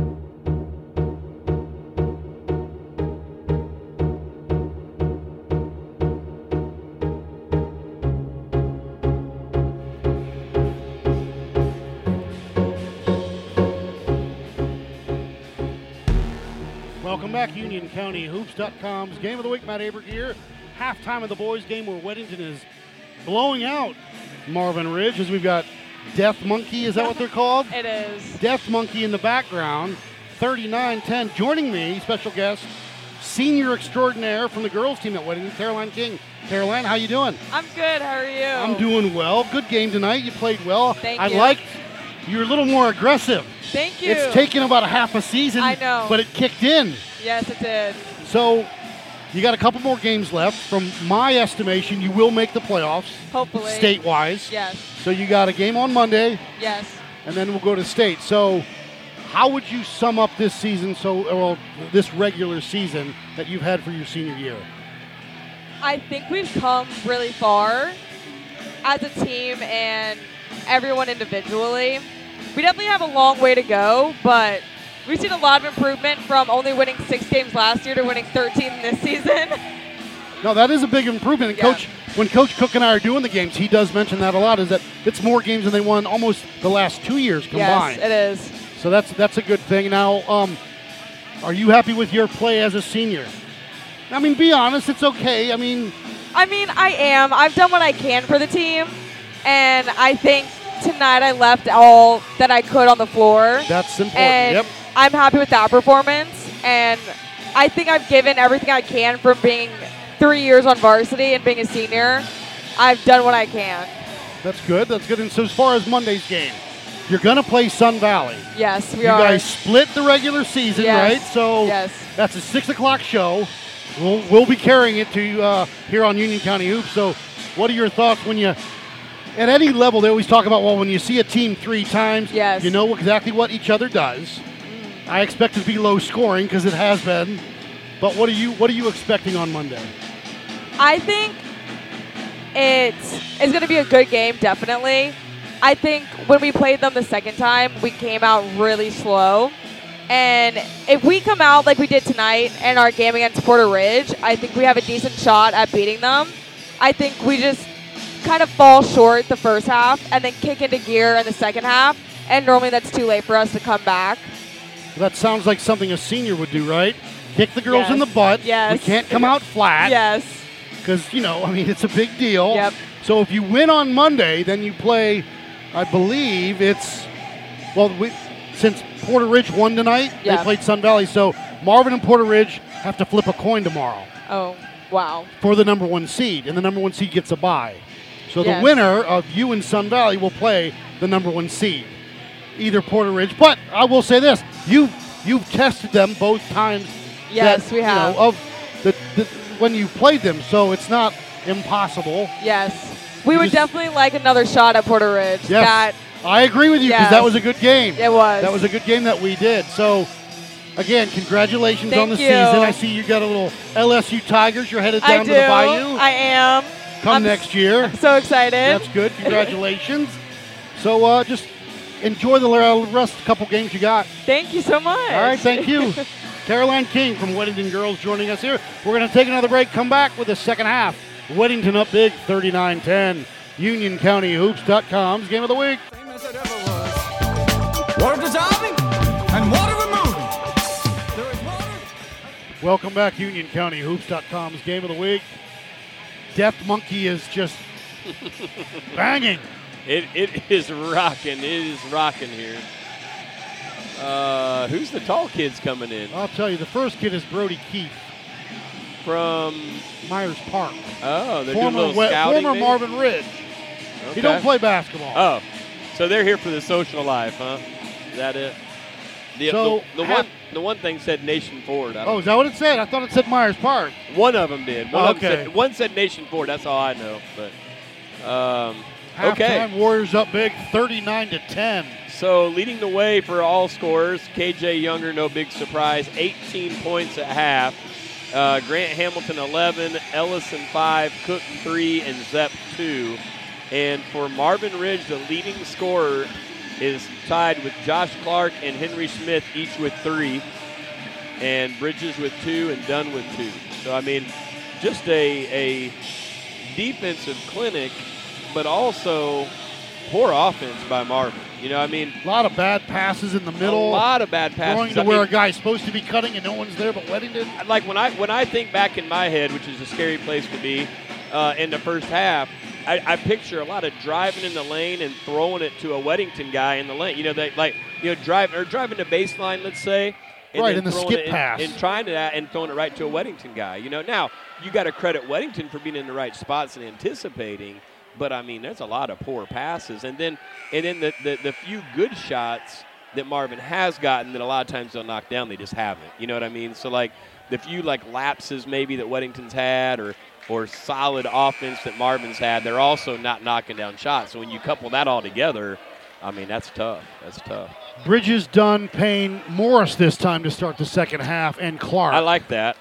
Welcome back, UnionCountyHoops.com's Game of the Week. Matt Aberg here. Halftime of the boys' game where Weddington is blowing out Marvin Ridge as we've got Death Monkey. Is that what they're called? It is. Death Monkey in the background. 39-10. Joining me, special guest, senior extraordinaire from the girls' team at Weddington, Caroline King. Caroline, how you doing? I'm good. How are you? I'm doing well. Good game tonight. You played well. Thank I you. liked you're a little more aggressive. Thank you. It's taken about a half a season, I know. but it kicked in. Yes, it did. So you got a couple more games left. From my estimation, you will make the playoffs. Hopefully. State-wise. Yes. So you got a game on Monday. Yes. And then we'll go to state. So how would you sum up this season, this regular season that you've had for your senior year? I think we've come really far as a team and everyone individually. We definitely have a long way to go, but we've seen a lot of improvement from only winning 6 games last year to winning 13 this season. No, that is a big improvement. And Yeah. when Coach Cook and I are doing the games, he does mention that a lot, is that it's more games than they won almost the last 2 years combined. Yes, it is. So that's a good thing. Now, are you happy with your play as a senior? I mean, be honest, it's okay. I mean, I am. I've done what I can for the team, and I think tonight I left all that I could on the floor. that's important. And Yep. I'm happy with that performance, and I think I've given everything I can from being 3 years on varsity and being a senior. I've done what I can. That's good. That's good. And so as far as Monday's game, you're going to play Sun Valley. Yes, we You are. guys split the regular season, Yes. right? So Yes. that's a 6 o'clock show. We'll be carrying it to here on Union County Hoops. So what are your thoughts when you, at any level, they always talk about, well, when you see a team 3 times, Yes. you know exactly what each other does. I expect it to be low scoring because it has been. But what are you expecting on Monday? I think it's going to be a good game, definitely. I think when we played them the second time, we came out really slow. And if we come out like we did tonight in our game against Porter Ridge, I think we have a decent shot at beating them. I think we just kind of fall short the first half and then kick into gear in the second half. And normally that's too late for us to come back. That sounds like something a senior would do, right? Kick the girls Yes. in the butt. Yes. We can't come out flat. Yes. Because, it's a big deal. Yep. So if you win on Monday, then you play, I believe since Porter Ridge won tonight, Yeah. they played Sun Valley. So Marvin and Porter Ridge have to flip a coin tomorrow Oh, wow. for the number 1 seed, and the number 1 seed gets a bye. So the Yes. winner of you and Sun Valley will play the number 1 seed, either Porter Ridge. But I will say this: you've tested them both times. Yes, we have. Of when you played them, so it's not impossible. Yes. We You would just- definitely like another shot at Porter Ridge. Yes, I agree with you because Yes. that was a good game. It was. That was a good game that we did. So, again, congratulations on the Thank you. season. I see you got a little LSU Tigers. You're headed I down do. to the Bayou. I am. Come I'm next year. so excited. That's good. Congratulations. So just enjoy the rest couple games you got. Thank you so much. All right, thank you. Caroline King from Weddington Girls joining us here. We're going to take another break, come back with the second half. Weddington up big, 39-10. UnionCountyHoops.com's Game of the Week. Water dissolving and water removing. There is water. Welcome back, UnionCountyHoops.com's Game of the Week. Deaf Monkey is just banging. It is rocking. It is rocking here. Who's the tall kids coming in? I'll tell you, the first kid is Brody Keefe From, Myers Park. oh, they're doing a little scouting. Former maybe? Marvin Ridge. Okay. He don't play basketball. Oh, so they're here for the social life, huh? Is that it? So, The one thing said Nation Ford. I don't Oh, is that what it said? I thought it said Myers Park. One of them did. Okay. One said Nation Ford. That's all I know. But Halftime, okay. Warriors up big, 39-10. So leading the way for all scorers, KJ Younger, no big surprise, 18 points at half. Grant Hamilton 11, Ellison 5, Cook 3, and Zepp 2. And for Marvin Ridge, the leading scorer is tied with Josh Clark and Henry Smith, each with 3. And Bridges with 2 and Dunn with 2. So, I mean, just a defensive clinic, but also poor offense by Marvin. You know, I mean, A lot of bad passes in the middle. a lot of bad passes. Going to I where mean, a guy's supposed to be cutting and no one's there but Weddington. like when I think back in my head, which is a scary place to be, in the first half, I picture a lot of driving in the lane and throwing it to a Weddington guy in the lane. You know, driving the baseline, let's say. And Right, then in the throwing skip it pass. and trying to and throwing it right to a Weddington guy. You know, now you got to credit Weddington for being in the right spots and anticipating. But I mean, there's a lot of poor passes, and then the few good shots that Marvin has gotten that a lot of times they'll knock down, they just haven't. You know what I mean? So like the few like lapses maybe that Weddington's had, or solid offense that Marvin's had, they're also not knocking down shots. So when you couple that all together, I mean, that's tough. That's tough. Bridges, Dunn, Payne, Morris this time to start the second half, and Clark. I like that.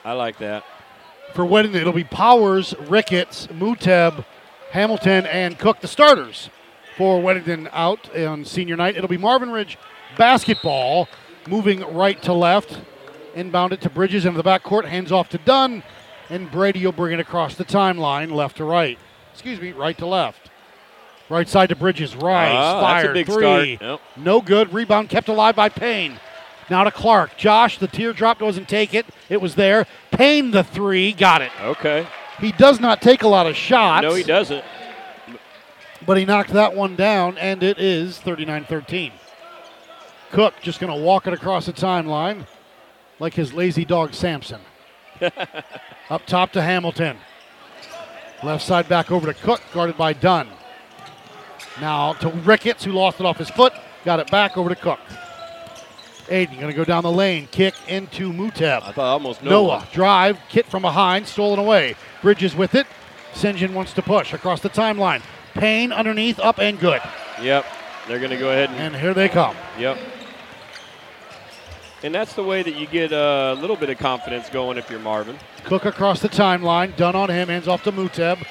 For Weddington, it'll be Powers, Ricketts, Muteb, Hamilton, and Cook, the starters for Weddington out on senior night. It'll be Marvin Ridge basketball, moving right to left. Inbound it to Bridges into the backcourt, hands off to Dunn, and Brady will bring it across the timeline, left to right. Right to left. Right side to Bridges, Rice, That's a fired, big 3. start. Yep. No good. Rebound kept alive by Payne. Now to Clark. Josh, the teardrop doesn't take it. It was there. Payne, the 3, got it. Okay. He does not take a lot of shots. No, he doesn't. But he knocked that one down, and it is 39-13. Cook just going to walk it across the timeline like his lazy dog Samson. Up top to Hamilton. Left side back over to Cook, guarded by Dunn. Now to Ricketts, who lost it off his foot. Got it back over to Cook. Aiden going to go down the lane. Kick into Muteb. I thought almost Noah, drive, Kit from behind, stolen away. Bridges with it. St. John wants to push across the timeline. Payne underneath, up and good. Yep. They're going to go ahead And here they come. Yep. And that's the way that you get a little bit of confidence going if you're Marvin. Cook across the timeline. Dunn on him, hands off to Muteb.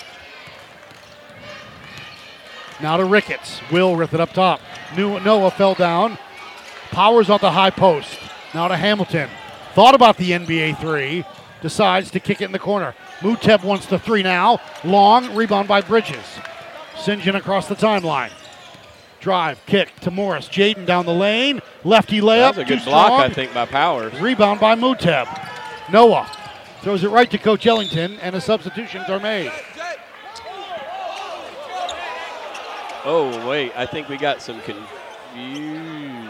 Now to Ricketts. Will with it up top. Noah fell down. Powers on the high post. Now to Hamilton. Thought about the NBA 3. Decides to kick it in the corner. Muteb wants the 3 now. Long, rebound by Bridges. St. John across the timeline. Drive, kick to Morris. Jaden down the lane. Lefty layup. That was a good too block, strong. I think, by Powers. Rebound by Muteb. Noah throws it right to Coach Ellington, and the substitutions are made. Oh, wait. I think we got some confusion.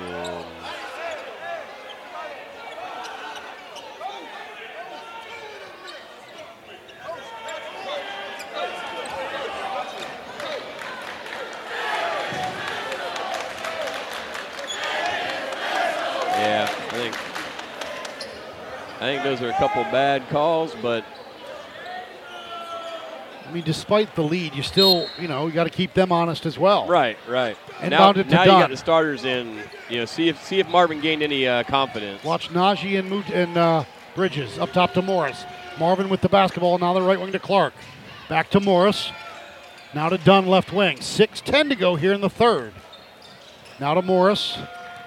Yeah, I think those are a couple bad calls, but I mean, despite the lead, you still, you got to keep them honest as well. right. And now bounded to you Dunn. got the starters in. See if Marvin gained any confidence. Watch Najee and Bridges up top to Morris. Marvin with the basketball. Now the right wing to Clark. Back to Morris. Now to Dunn, left wing. 6:10 to go here in the third. Now to Morris.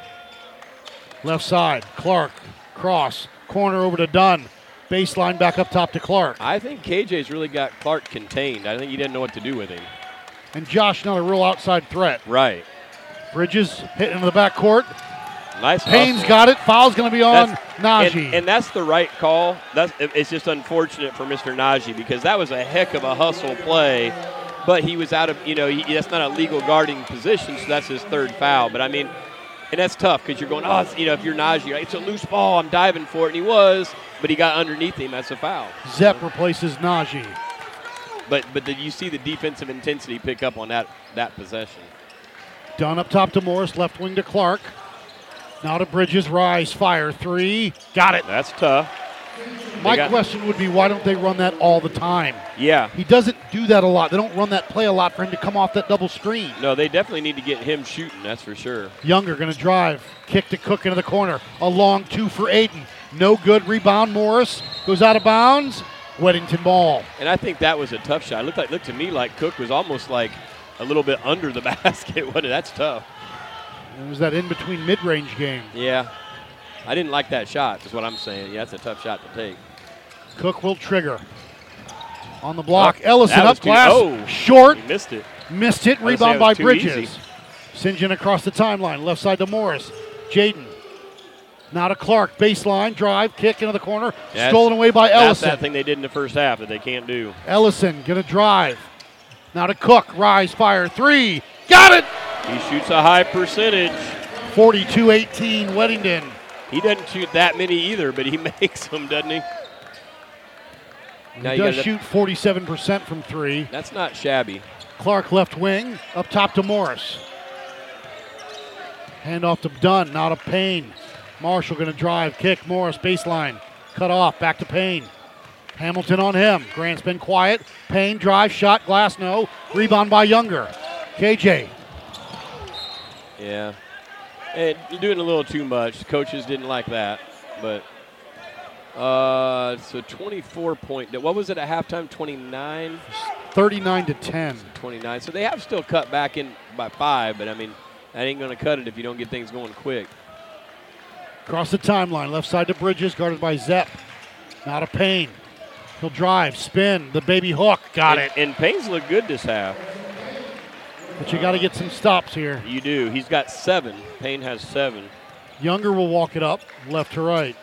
Left side. Clark. Cross. Corner over to Dunn. Baseline back up top to Clark. I think KJ's really got Clark contained. I think he didn't know what to do with him. And Josh, not a real outside threat. Right. Bridges hitting into the backcourt. Nice Payne's hustle. got it. Foul's going to be on Najee. And that's the right call. It's just unfortunate for Mr. Najee because that was a heck of a hustle play, but he was out of, that's not a legal guarding position, so that's his third foul. But, I mean, and that's tough because you're going, if you're Najee, it's a loose ball, I'm diving for it, and he was, but he got underneath him. That's a foul. Zepp replaces Najee. But did you see the defensive intensity pick up on that possession? Dunn up top to Morris, left wing to Clark. Now to Bridges, rise, fire, three. Got it. That's tough. My question would be, why don't they run that all the time? Yeah. He doesn't do that a lot. They don't run that play a lot for him to come off that double screen. No, they definitely need to get him shooting, that's for sure. Younger going to drive. Kick to Cook into the corner. A long two for Aiden. No good. Rebound, Morris. Goes out of bounds. Weddington ball. And I think that was a tough shot. It looked to me like Cook was almost like a little bit under the basket. That's tough. It was that in-between mid-range game. Yeah. I didn't like that shot, is what I'm saying. Yeah, that's a tough shot to take. Cook will trigger. On the block, Ellison that was up glass. He Short. missed it. Missed it. I would say Rebound it by was too Bridges. easy. St. John across the timeline. Left side to Morris. Jaden. Now to Clark. Baseline. Drive. Kick into the corner. Stolen away by That's Ellison. that thing they did in the first half that they can't do. Ellison going to drive. Now to Cook. Rise. Fire. Three. Got it. He shoots a high percentage. 42-18. Weddington. He doesn't shoot that many either, but he makes them, doesn't he? He does shoot 47% from three. That's not shabby. Clark left wing. Up top to Morris. Hand off to Dunn. Now to Payne. Marshall going to drive. Kick. Morris baseline. Cut off. Back to Payne. Hamilton on him. Grant's been quiet. Payne drive. Shot. Glass no. Rebound by Younger. KJ. Yeah. And you're doing a little too much. The coaches didn't like that. But so 24-point. What was it at halftime? 29? 39-10. 29. So they have still cut back in by 5, but I mean, that ain't going to cut it if you don't get things going quick. Across the timeline. Left side to Bridges. Guarded by Zepp. Now to Payne. He'll drive. Spin. The baby hook. Got it. And Payne's looked good this half. But you got to get some stops here. You do. He's got 7. Payne has 7. Younger will walk it up, left to right.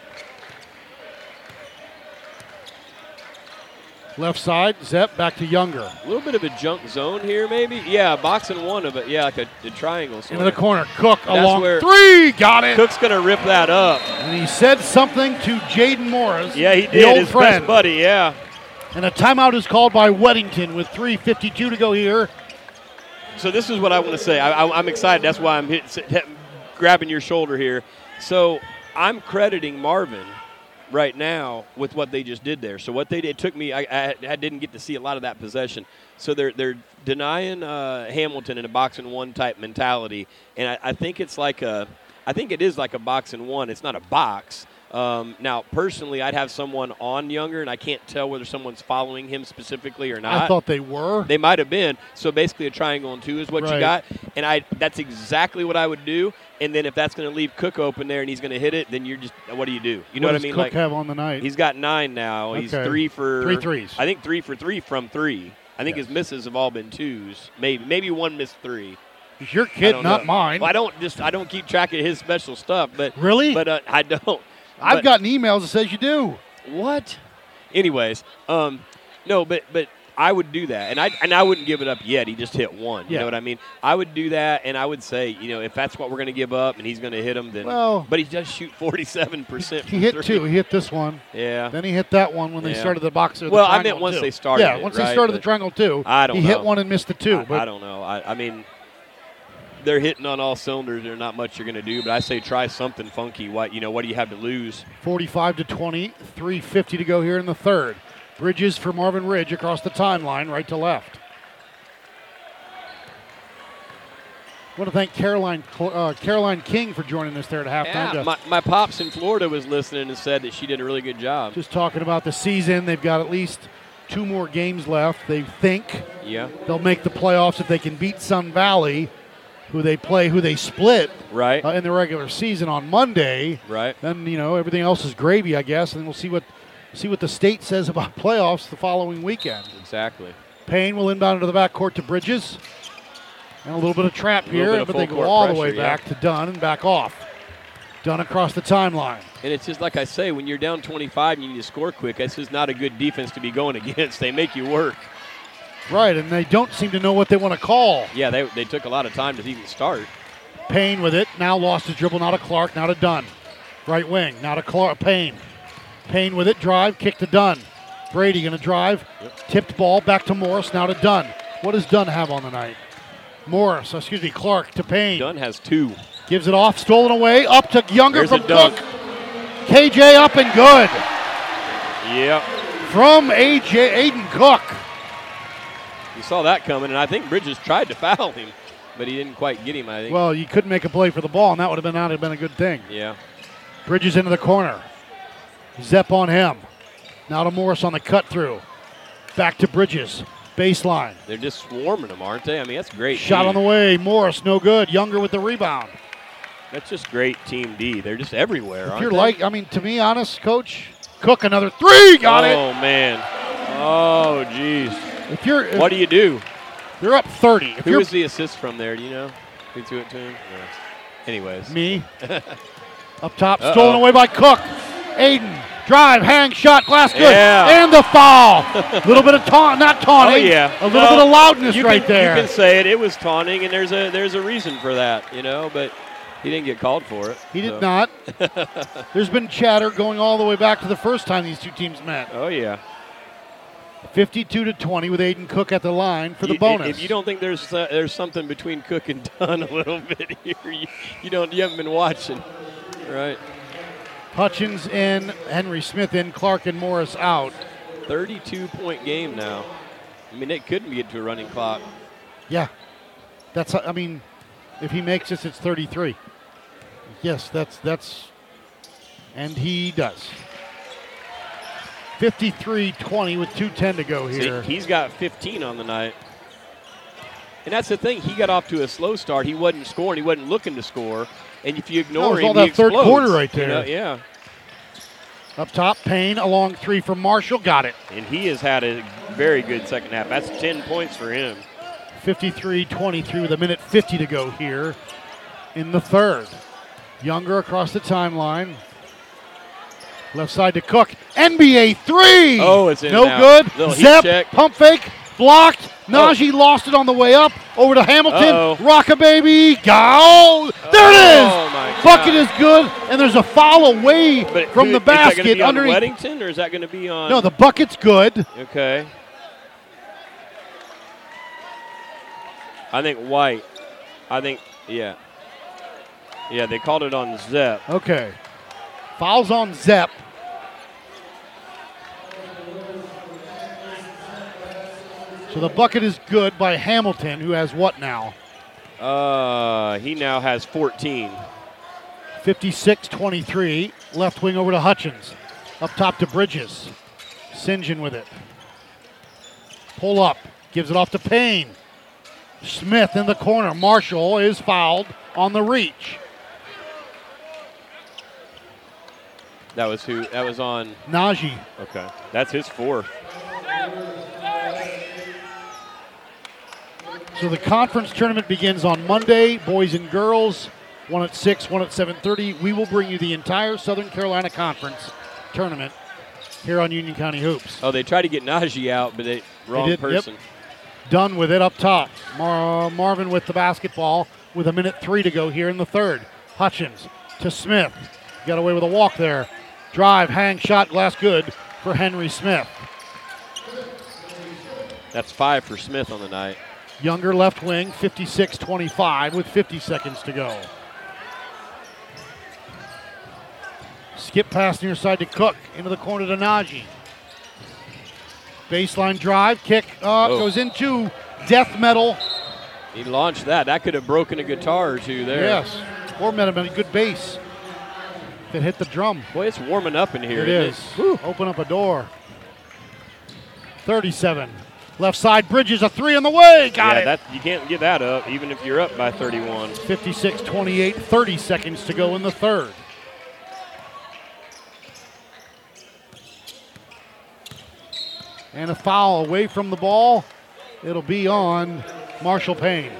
Left side, Zepp back to Younger. A little bit of a junk zone here, maybe. Yeah, boxing one of it. Yeah, like a triangle. Into the corner. Cook That's along where three. Got it. Cook's going to rip that up. And he said something to Jaden Morris. Yeah, he the did. old His friend. best buddy, yeah. And a timeout is called by Weddington with 3:52 to go here. So this is what I want to say. I'm excited. That's why I'm grabbing your shoulder here. So I'm crediting Marvin right now with what they just did there. So what they did, it took me, I didn't get to see a lot of that possession. So they're denying Hamilton in a boxing one type mentality, and I think it's like I think it is like a boxing one. It's not a box. Now, personally, I'd have someone on Younger, and I can't tell whether someone's following him specifically or not. I thought they were. They might have been. So basically a triangle and 2 is what you got. And that's exactly what I would do. And then if that's going to leave Cook open there and he's going to hit it, then you're just, what do you do? You know what I mean? Cook have on the night? He's got 9 now. Okay. He's 3 for 3 threes. I think 3 for 3 from 3. I think his misses have all been 2s. Maybe one missed 3. He's your kid, not mine. Well, I don't keep track of his special stuff, but really, but I don't. I've gotten emails that says you do. What? Anyways, no, but I would do that, and I wouldn't give it up yet. He just hit 1. You know what I mean? I would do that, and I would say, if that's what we're going to give up, and he's going to hit him, then. Well, but he does shoot 47%. He hit 2. He hit this one. Yeah. Then he hit that one when they started the box. Well, I meant once they started. Yeah, once they started the triangle 2. I don't know. He hit 1 and missed the 2. I don't know. I mean, they're hitting on all cylinders. There's not much you're going to do, but I say try something funky. What do you have to lose? 45-20, 3:50 to go here in the third. Bridges for Marvin Ridge across the timeline, right to left. I want to thank Caroline King for joining us there at halftime. Yeah, my pops in Florida was listening and said that she did a really good job. Just talking about the season. They've got at least 2 more games left. They think they'll make the playoffs if they can beat Sun Valley, who they split right in the regular season on Monday. Right. Then, everything else is gravy, I guess, and we'll see what the state says about playoffs the following weekend. Exactly. Payne will inbound into the backcourt to Bridges. And a little bit of trap here, but they go all the way back to Dunn and back off. Dunn across the timeline. And it's just like I say, when you're down 25 and you need to score quick, this is not a good defense to be going against. They make you work. Right, and they don't seem to know what they want to call. Yeah, they took a lot of time to even start. Payne with it. Now lost his dribble, now to Clark, now to Dunn. Right wing, now to Clark. Payne. Payne with it, drive, kick to Dunn. Brady going to drive. Tipped ball back to Morris, now to Dunn. What does Dunn have on the night? Clark to Payne. Dunn has 2. Gives it off, stolen away, up to Younger There's from a dunk. Cook. KJ up and good. Yep. From Aiden Cook. You saw that coming, and I think Bridges tried to foul him, but he didn't quite get him, I think. Well, you couldn't make a play for the ball, and that would have been a good thing. Yeah. Bridges into the corner. Zep on him. Now to Morris on the cut through. Back to Bridges. Baseline. They're just swarming them, aren't they? I mean, that's great. Shot on the way. Morris, no good. Younger with the rebound. That's just great team D. They're just everywhere, if you're to be honest, Coach, Cook another 3. Got it. Oh, man. Oh, geez. What do you do? You're up 30. Who was the assist from there? Do you know? Who threw it to him? No. Anyways. Me. Up top, stolen away by Cook. Aiden, drive, hang, shot, glass good. Yeah. And the foul. A little bit of not taunting. Oh, yeah. A little bit of loudness right there. You can say it. It was taunting, and there's a reason for that, but he didn't get called for it. He did not. There's been chatter going all the way back to the first time these two teams met. Oh, yeah. 52-20 with Aiden Cook at the line for the bonus. If you don't think there's something between Cook and Dunn a little bit here, you haven't been watching, right? Hutchins in, Henry Smith in, Clark and Morris out. 32-point game now. I mean, it couldn't get to a running clock. Yeah, if he makes this, it's 33. Yes, that's, and he does. 53-20 with 2:10 to go here. See, he's got 15 on the night. And that's the thing. He got off to a slow start. He wasn't scoring. He wasn't looking to score. And if you ignore him, all that he explodes. third quarter right there. Yeah. Up top, Payne, a long 3 from Marshall. Got it. And he has had a very good second half. That's 10 points for him. 53-23 with 1:50 to go here in the third. Younger across the timeline. Left side to Cook. NBA 3. Oh, it's in no now. good. Little heat Zep, check. pump fake, blocked. Najee lost it on the way up. Over to Hamilton. Rockababy. Go. There it is. Oh, my God. Bucket is good, and there's a foul away from the basket. Is that going to be on underneath. Weddington, or is that going to be on? No, the bucket's good. Okay. I think White. Yeah, they called it on Zep. Okay. Fouls on Zep. So the bucket is good by Hamilton, who has what now? He now has 14. 56-23. Left wing over to Hutchins. Up top to Bridges. St. John with it. Pull up. Gives it off to Payne. Smith in the corner. Marshall is fouled on the reach. That was who? That was on Najee. Okay. That's his 4th. So the conference tournament begins on Monday, boys and girls, one at 6, one at 7:30. We will bring you the entire Southern Carolina Conference tournament here on Union County Hoops. Oh, they tried to get Najee out, but wrong person. Yep. Dunn with it up top. Marvin with the basketball with 1:03 to go here in the third. Hutchins to Smith. Got away with a walk there. Drive, hang, shot, glass good for Henry Smith. That's 5 for Smith on the night. Younger left wing, 56-25 with 50 seconds to go. Skip pass near side to Cook, into the corner to Najee. Baseline drive, kick goes into death metal. He launched that. That could have broken a guitar or two there. Yes, or met him at a good base. If it hit the drum. Boy, it's warming up in here. It is. Open up a door. 37. Left side, Bridges, a 3 on the way. Got it. You can't get that up, even if you're up by 31. 56-28, 30 seconds to go in the third. And a foul away from the ball. It'll be on Marshall Payne.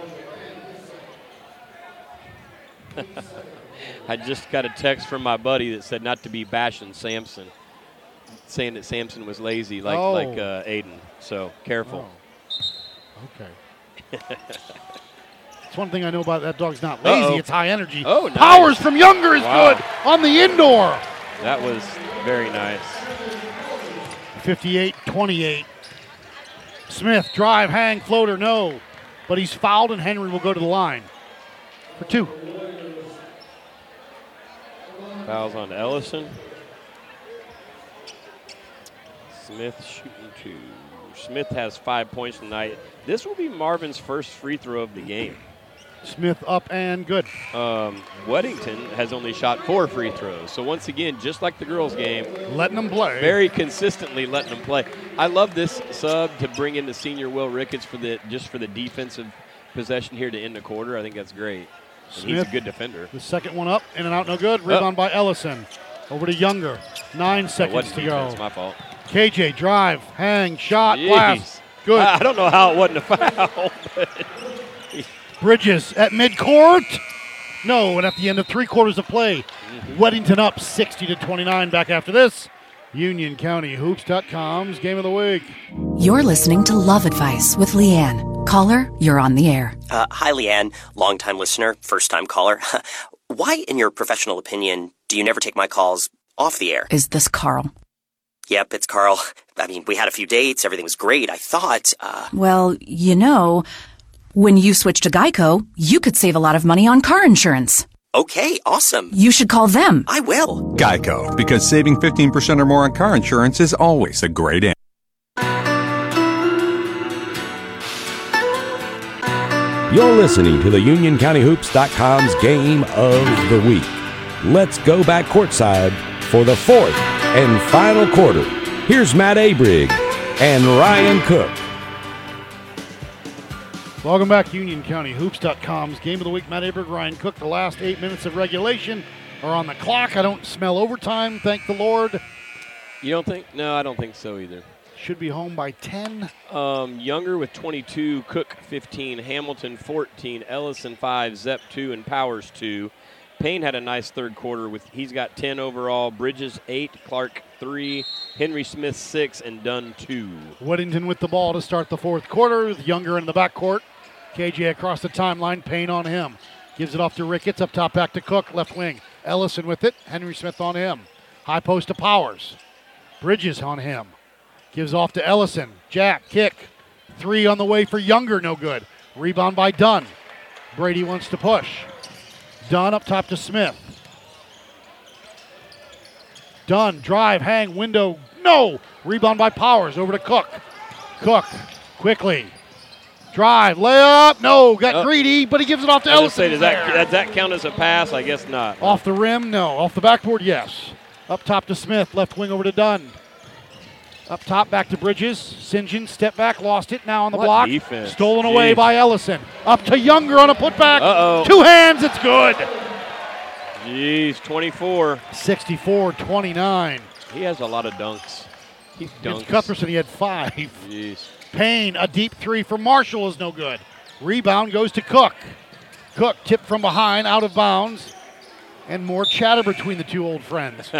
I just got a text from my buddy that said not to be bashing Samson, saying that Samson was lazy like Aiden. So careful. Okay. It's one thing I know about that dog's not lazy. It's high energy. Oh, nice. Powers from Younger is good on the indoor. That was very nice. 58-28. Smith, drive, hang, floater, no. But he's fouled, and Henry will go to the line for 2. Fouls on Ellison. Smith shooting 2. Smith has 5 points tonight. This will be Marvin's first free throw of the game. Smith up and good. Weddington has only shot 4 free throws. So once again, just like the girls' game, letting them play. Very consistently letting them play. I love this sub to bring in the senior Will Ricketts for the defensive possession here to end the quarter. I think that's great. And he's a good defender. The second one up, in and out, no good. Rebound by Ellison. Over to Younger. 9 seconds to go. That's my fault. KJ, drive, hang, shot, glass. Good. I don't know how it wasn't a foul. But Bridges at midcourt. No, and at the end of 3 quarters of play, Weddington up 60-29. Back after this, UnionCountyHoops.com's Game of the Week. You're listening to Love Advice with Leanne. Caller, you're on the air. Hi, Leanne. Longtime listener, first-time caller. Why, in your professional opinion, do you never take my calls off the air? Is this Carl? Yep, it's Carl. I mean, we had a few dates. Everything was great. I thought, Well, you know, when you switch to Geico, you could save a lot of money on car insurance. Okay, awesome. You should call them. I will. Geico, because saving 15% or more on car insurance is always a great answer. You're listening to the UnionCountyHoops.com's Game of the Week. Let's go back courtside for the 4th and final quarter. Here's Matt Abrig and Ryan Cook. Welcome back, UnionCountyHoops.com's Game of the Week. Matt Abrig, Ryan Cook. The last 8 minutes of regulation are on the clock. I don't smell overtime, thank the Lord. You don't think? No, I don't think so either. Should be home by 10. Younger with 22, Cook 15, Hamilton 14, Ellison 5, Zepp 2, and Powers 2. Payne had a nice third quarter. He's got 10 overall. Bridges 8, Clark 3, Henry Smith 6, and Dunn 2. Weddington with the ball to start the 4th quarter with Younger in the backcourt. KJ across the timeline, Payne on him. Gives it off to Ricketts, up top back to Cook, left wing. Ellison with it, Henry Smith on him. High post to Powers. Bridges on him. Gives off to Ellison. Jack, kick. 3 on the way for Younger, no good. Rebound by Dunn. Brady wants to push. Dunn up top to Smith. Dunn, drive, hang, window, no! Rebound by Powers, over to Cook. Cook, quickly. Drive, layup, no, got greedy, but he gives it off to Ellison. Does that count as a pass? I guess not. Off the rim, no. Off the backboard, yes. Up top to Smith, left wing over to Dunn. Up top, back to Bridges. St. John, step back, lost it. Now on the block. Defense. Stolen away by Ellison. Up to Younger on a putback. Uh-oh. 2 hands, it's good. Jeez, 24. 64-29. He has a lot of dunks. He dunks. Against Cuthbertson, he had 5. Jeez. Payne, a deep three for Marshall is no good. Rebound goes to Cook. Cook tipped from behind, out of bounds. And more chatter between the two old friends.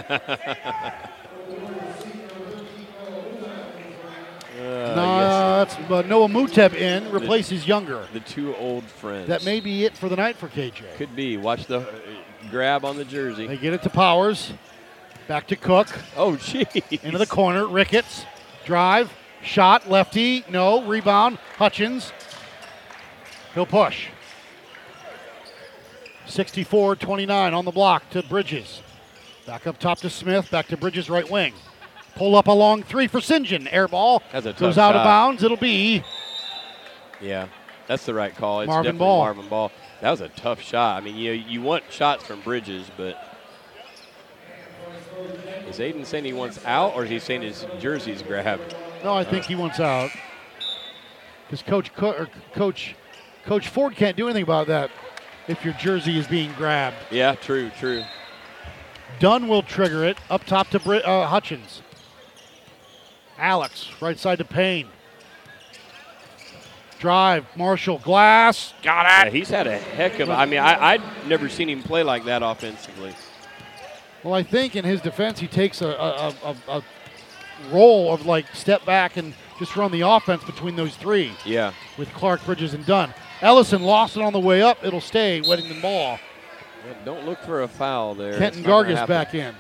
That's Noah Muteb in, replaces Younger. The two old friends. That may be it for the night for KJ. Could be. Watch the grab on the jersey. They get it to Powers. Back to Cook. Oh, jeez. Into the corner. Ricketts. Drive. Shot. Lefty. No. Rebound. Hutchins. He'll push. 64-29 on the block to Bridges. Back up top to Smith. Back to Bridges, right wing. Pull up a long three for St. John. Air ball. That's a tough goes out shot. of bounds. It'll be. Yeah, that's the right call. It's Marvin definitely Ball. Marvin Ball. That was a tough shot. I mean, you want shots from Bridges, but is Aiden saying he wants out, or is he saying his jersey's grabbed? No, I think he wants out. Because Coach Ford can't do anything about that if your jersey is being grabbed. Yeah, true. Dunn will trigger it. Up top to Hutchins. Alex, right side to Payne. Drive, Marshall, Glass, got it. Yeah, he's had a heck of. I'd never seen him play like that offensively. Well, I think in his defense, he takes a role of like step back and just run the offense between those three. Yeah. With Clark, Bridges, and Dunn. Ellison lost it on the way up. It'll stay. Weddington ball. Yeah, don't look for a foul there. Kenton Gargis back in.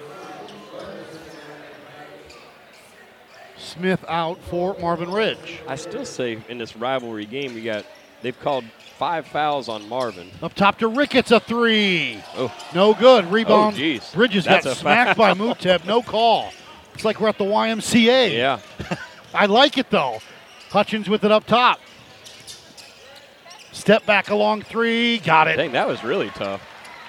Smith out for Marvin Ridge. I still say in this rivalry game, they've called 5 fouls on Marvin. Up top to Ricketts, a three. Oh. No good. Rebound. Oh, geez. Bridges That's got a smacked by Muteb. No call. It's like we're at the YMCA. Yeah. I like it, though. Hutchins with it up top. Step back along three. Got it. Dang, that was really tough.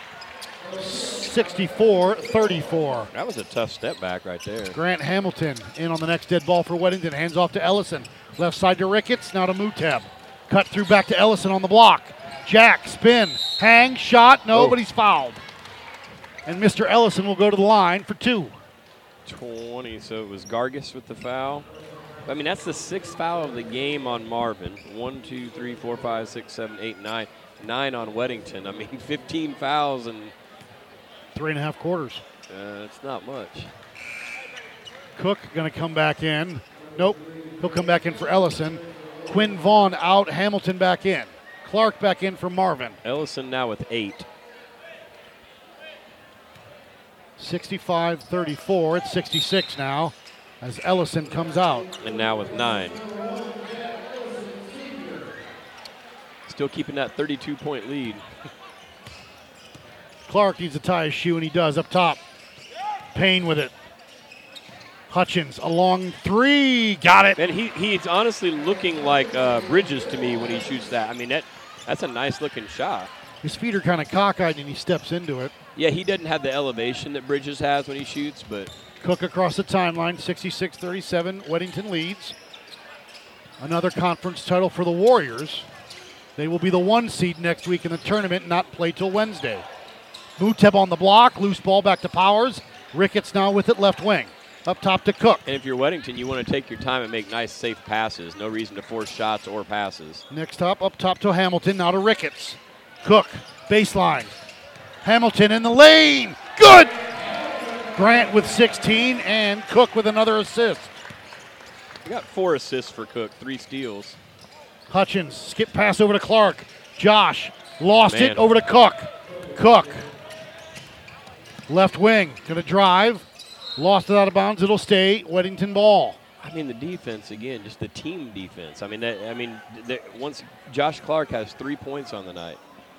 64-34. That was a tough step back right there. Grant Hamilton in on the next dead ball for Weddington. Hands off to Ellison. Left side to Ricketts. Now to Muteb. Cut through back to Ellison on the block. Jack, spin, hang, shot. Nobody's fouled. And Mr. Ellison will go to the line for 2. 20, so it was Gargis with the foul. I mean, that's the 6th foul of the game on Marvin. 1, 2, 3, 4, 5, 6, 7, 8, 9. 9 on Weddington. I mean, 15 fouls in 3.5 quarters. It's not much. Cook going to come back in. Nope. He'll come back in for Ellison. Quinn Vaughn out. Hamilton back in. Clark back in for Marvin. Ellison now with 8. 65-34. It's 66 now as Ellison comes out. And now with 9. Still keeping that 32-point lead. Clark needs to tie his shoe, and he does up top. Payne with it. Hutchins, a long three. Got it. And he's honestly looking like Bridges to me when he shoots that. I mean, that's a nice-looking shot. His feet are kind of cockeyed, and he steps into it. Yeah, he doesn't have the elevation that Bridges has when he shoots, but... Cook across the timeline, 66-37. Weddington leads. Another conference title for the Warriors. They will be the 1 seed next week in the tournament and not play till Wednesday. Muteb on the block, loose ball back to Powers. Ricketts now with it left wing. Up top to Cook. And if you're Weddington, you want to take your time and make nice, safe passes. No reason to force shots or passes. Next up top to Hamilton, now to Ricketts. Cook, baseline. Hamilton in the lane. Good! Grant with 16 and Cook with another assist. We got 4 assists for Cook, 3 steals. Hutchins, skip pass over to Clark. Josh lost it over to Cook. Cook, left wing, gonna drive. Lost it out of bounds. It'll stay Weddington ball. I mean, the defense again, just the team defense. Once Josh Clark has 3 points on the night.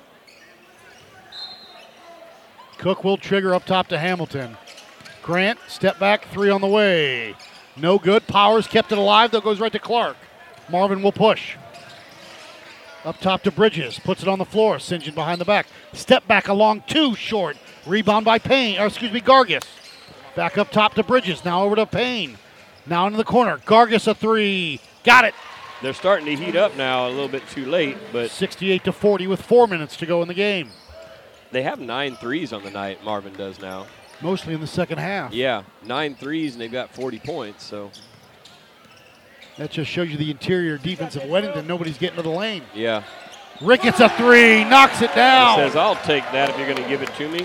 Cook will trigger up top to Hamilton. Grant, step back, 3 on the way. No good. Powers kept it alive. That goes right to Clark. Marvin will push. Up top to Bridges. Puts it on the floor. St. John behind the back. Step back along 2 short. Rebound by Gargis. Back up top to Bridges. Now over to Payne. Now into the corner. Gargis a 3. Got it. They're starting to heat up now, a little bit too late, but 68-40 with 4 minutes to go in the game. They have 9 threes on the night, Marvin does now. Mostly in the second half. Yeah, 9 threes, and they've got 40 points, so. That just shows you the interior defense of Weddington. Nobody's getting to the lane. Yeah. Ricketts a three, knocks it down. He says, I'll take that if you're going to give it to me.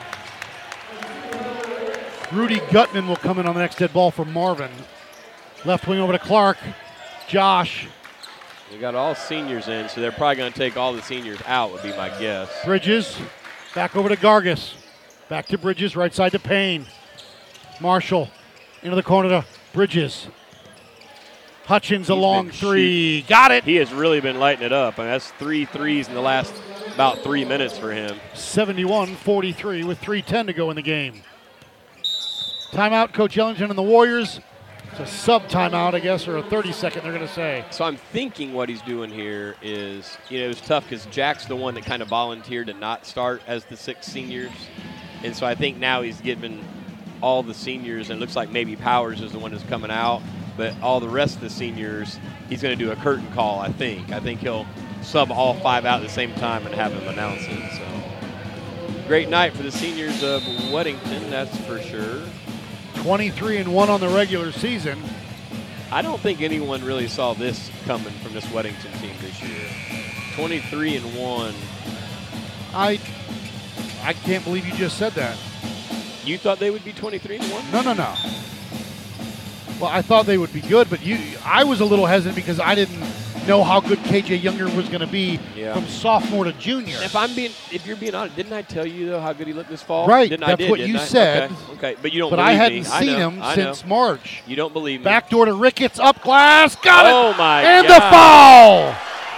Rudy Gutman will come in on the next dead ball for Marvin. Left wing over to Clark. Josh. We got all seniors in, so they're probably going to take all the seniors out would be my guess. Bridges. Back over to Gargis. Back to Bridges, right side to Payne. Marshall into the corner to Bridges. Hutchins a long three. Got it. He has really been lighting it up. I mean, that's 3 threes in the last about 3 minutes for him. 71-43 with 3:10 to go in the game. Timeout, Coach Ellington and the Warriors. It's a sub-timeout, I guess, or a 30-second, they're going to say. So I'm thinking what he's doing here is, it was tough because Jack's the one that kind of volunteered to not start as the 6 seniors. And so I think now he's given all the seniors, and it looks like maybe Powers is the one that's coming out, but all the rest of the seniors, he's going to do a curtain call, I think. I think he'll sub all 5 out at the same time and have him announce it. So great night for the seniors of Weddington, that's for sure. 23-1 on the regular season. I don't think anyone really saw this coming from this Weddington team this year. 23-1. I can't believe you just said that. You thought they would be 23-1? No. Well, I thought they would be good, but I was a little hesitant because I didn't know how good KJ Younger was going to be from sophomore to junior. If you're being honest, didn't I tell you though how good he looked this fall? Right, That's what you said. Okay, but you don't. But believe I hadn't me. seen him since March. You don't believe me. Backdoor to Ricketts, up glass, got it. Oh my and God. the foul.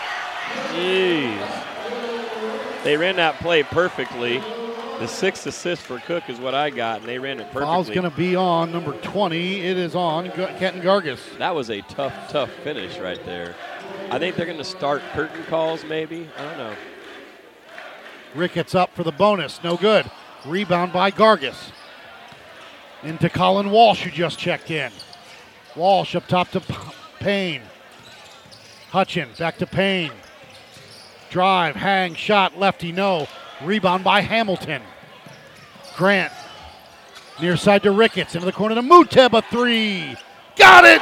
Jeez. They ran that play perfectly. The 6th assist for Cook is what I got, and they ran it perfectly. Foul's going to be on number 20. It is on Kenton Gargis. That was a tough finish right there. I think they're going to start curtain calls maybe. I don't know. Ricketts up for the bonus. No good. Rebound by Gargis. Into Colin Walsh, who just checked in. Walsh up top to Payne. Hutchins back to Payne. Drive, hang, shot, lefty, no. Rebound by Hamilton. Grant. Near side to Ricketts. Into the corner to Muteb, a three. Got it!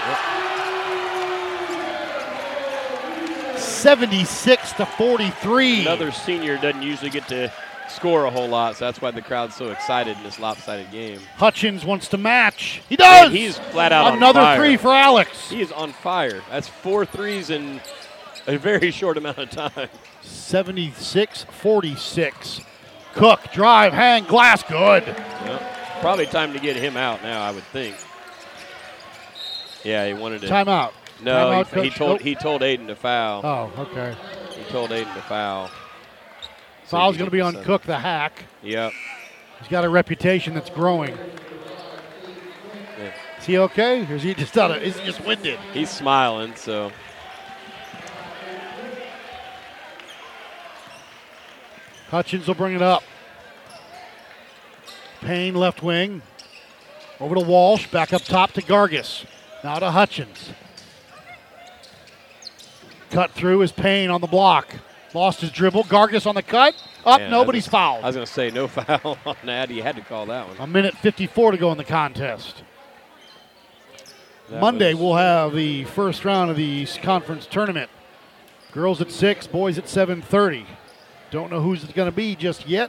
76-43. Another senior doesn't usually get to score a whole lot, so that's why the crowd's so excited in this lopsided game. Hutchins wants to match. He does! And he's flat out Another on fire. three for Alex. He is on fire. That's 4 threes in a very short amount of time. 76-46. Cook, drive, hang, glass, good. Yep. Probably time to get him out now, I would think. Yeah, he wanted to. Timeout. No, Timeout, he told Aiden to foul. Oh, okay. He told Aiden to foul. Foul's going to be on Cook, the hack. Yep. He's got a reputation that's growing. Yeah. Is he okay? Or is he just winded? He's smiling, so. Hutchins will bring it up. Payne left wing. Over to Walsh. Back up top to Gargis. Now to Hutchins. Cut through is Payne on the block. Lost his dribble. Gargis on the cut. Up, nobody's fouled. I was going to say no foul on that. You had to call that one. A minute 54 to go in the contest. Monday we'll have the first round of the conference tournament. Girls at 6, boys at 7:30. Don't know who's it going to be just yet.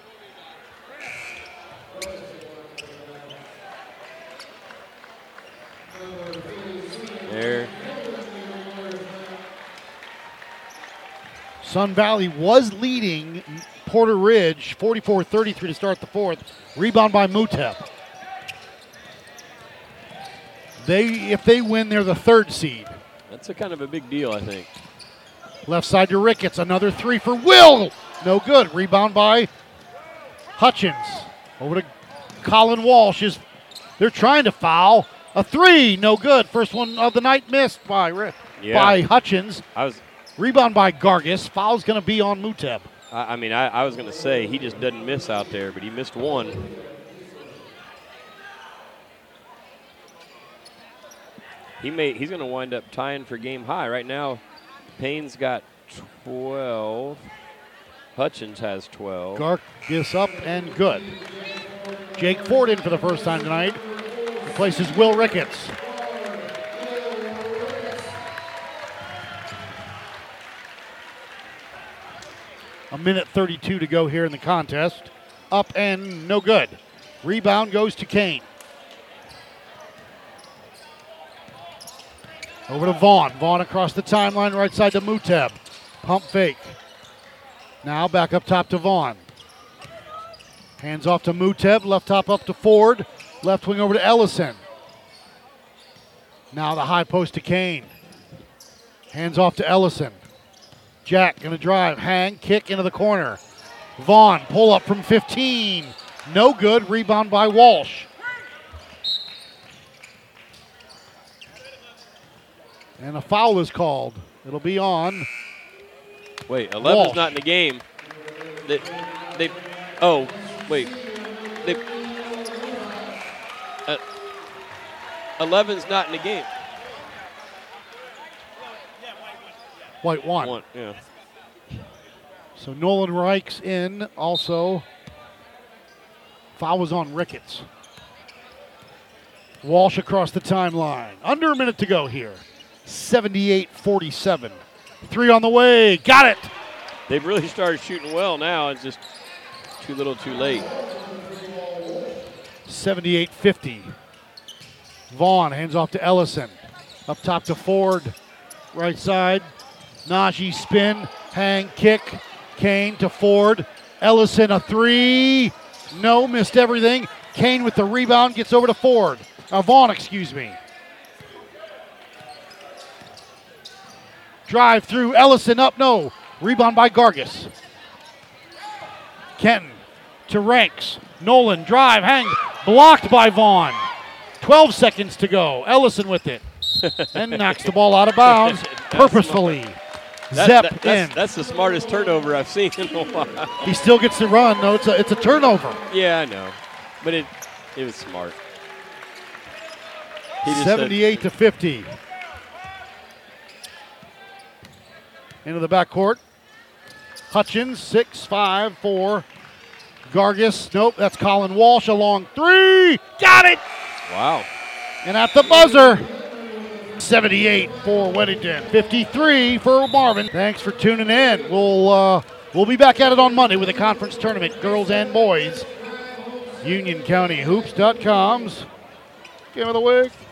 There. Sun Valley was leading Porter Ridge 44-33 to start the fourth. Rebound by Mutep. If they win, they're the 3rd seed. That's a kind of a big deal, I think. Left side to Ricketts. Another three for Will. No good. Rebound by Hutchins. Over to Colin Walsh. They're trying to foul. A three. No good. First one of the night missed by Hutchins. Rebound by Gargis. Foul's going to be on Muteb. I was going to say he just doesn't miss out there, but he missed one. He's going to wind up tying for game high. Right now, Payne's got 12. Hutchins has 12. Gargis up and good. Jake Ford in for the first time tonight. Replaces Will Ricketts. A minute 32 to go here in the contest. Up and no good. Rebound goes to Kane. Over to Vaughn. Vaughn across the timeline, right side to Muteb. Pump fake. Now back up top to Vaughn. Hands off to Muteb. Left top up to Ford. Left wing over to Ellison. Now the high post to Kane. Hands off to Ellison. Jack gonna drive, hang, kick into the corner. Vaughn, pull up from 15. No good, rebound by Walsh. And a foul is called. It'll be on. Wait, 11's not in the game. Oh, wait. 11's not in the game. White won. Yeah. So Nolan Reich's in also. Foul was on Ricketts. Walsh across the timeline. Under a minute to go here. 78-47. 3 on the way. Got it. They've really started shooting well now. It's just too little too late. 78-50. Vaughn hands off to Ellison. Up top to Ford. Right side. Najee spin. Hang. Kick. Kane to Ford. Ellison a 3. No, missed everything. Kane with the rebound gets over to Ford. Vaughn, excuse me. Drive through. Ellison up. No. Rebound by Gargis. Kenton to Ranks. Nolan drive. Hang. Blocked by Vaughn. 12 seconds to go. Ellison with it. And knocks the ball out of bounds purposefully. That's the smartest turnover I've seen in a while. He still gets the run. No, it's a turnover. Yeah, I know. But it was smart. 78-50. Into the backcourt. Hutchins, 6'5", Gargis. Nope, that's Colin Walsh. A long 3. Got it! Wow. And at the buzzer, 78 for Weddington, 53 for Marvin. Thanks for tuning in. We'll be back at it on Monday with a conference tournament, girls and boys. UnionCountyHoops.com's Game of the Week.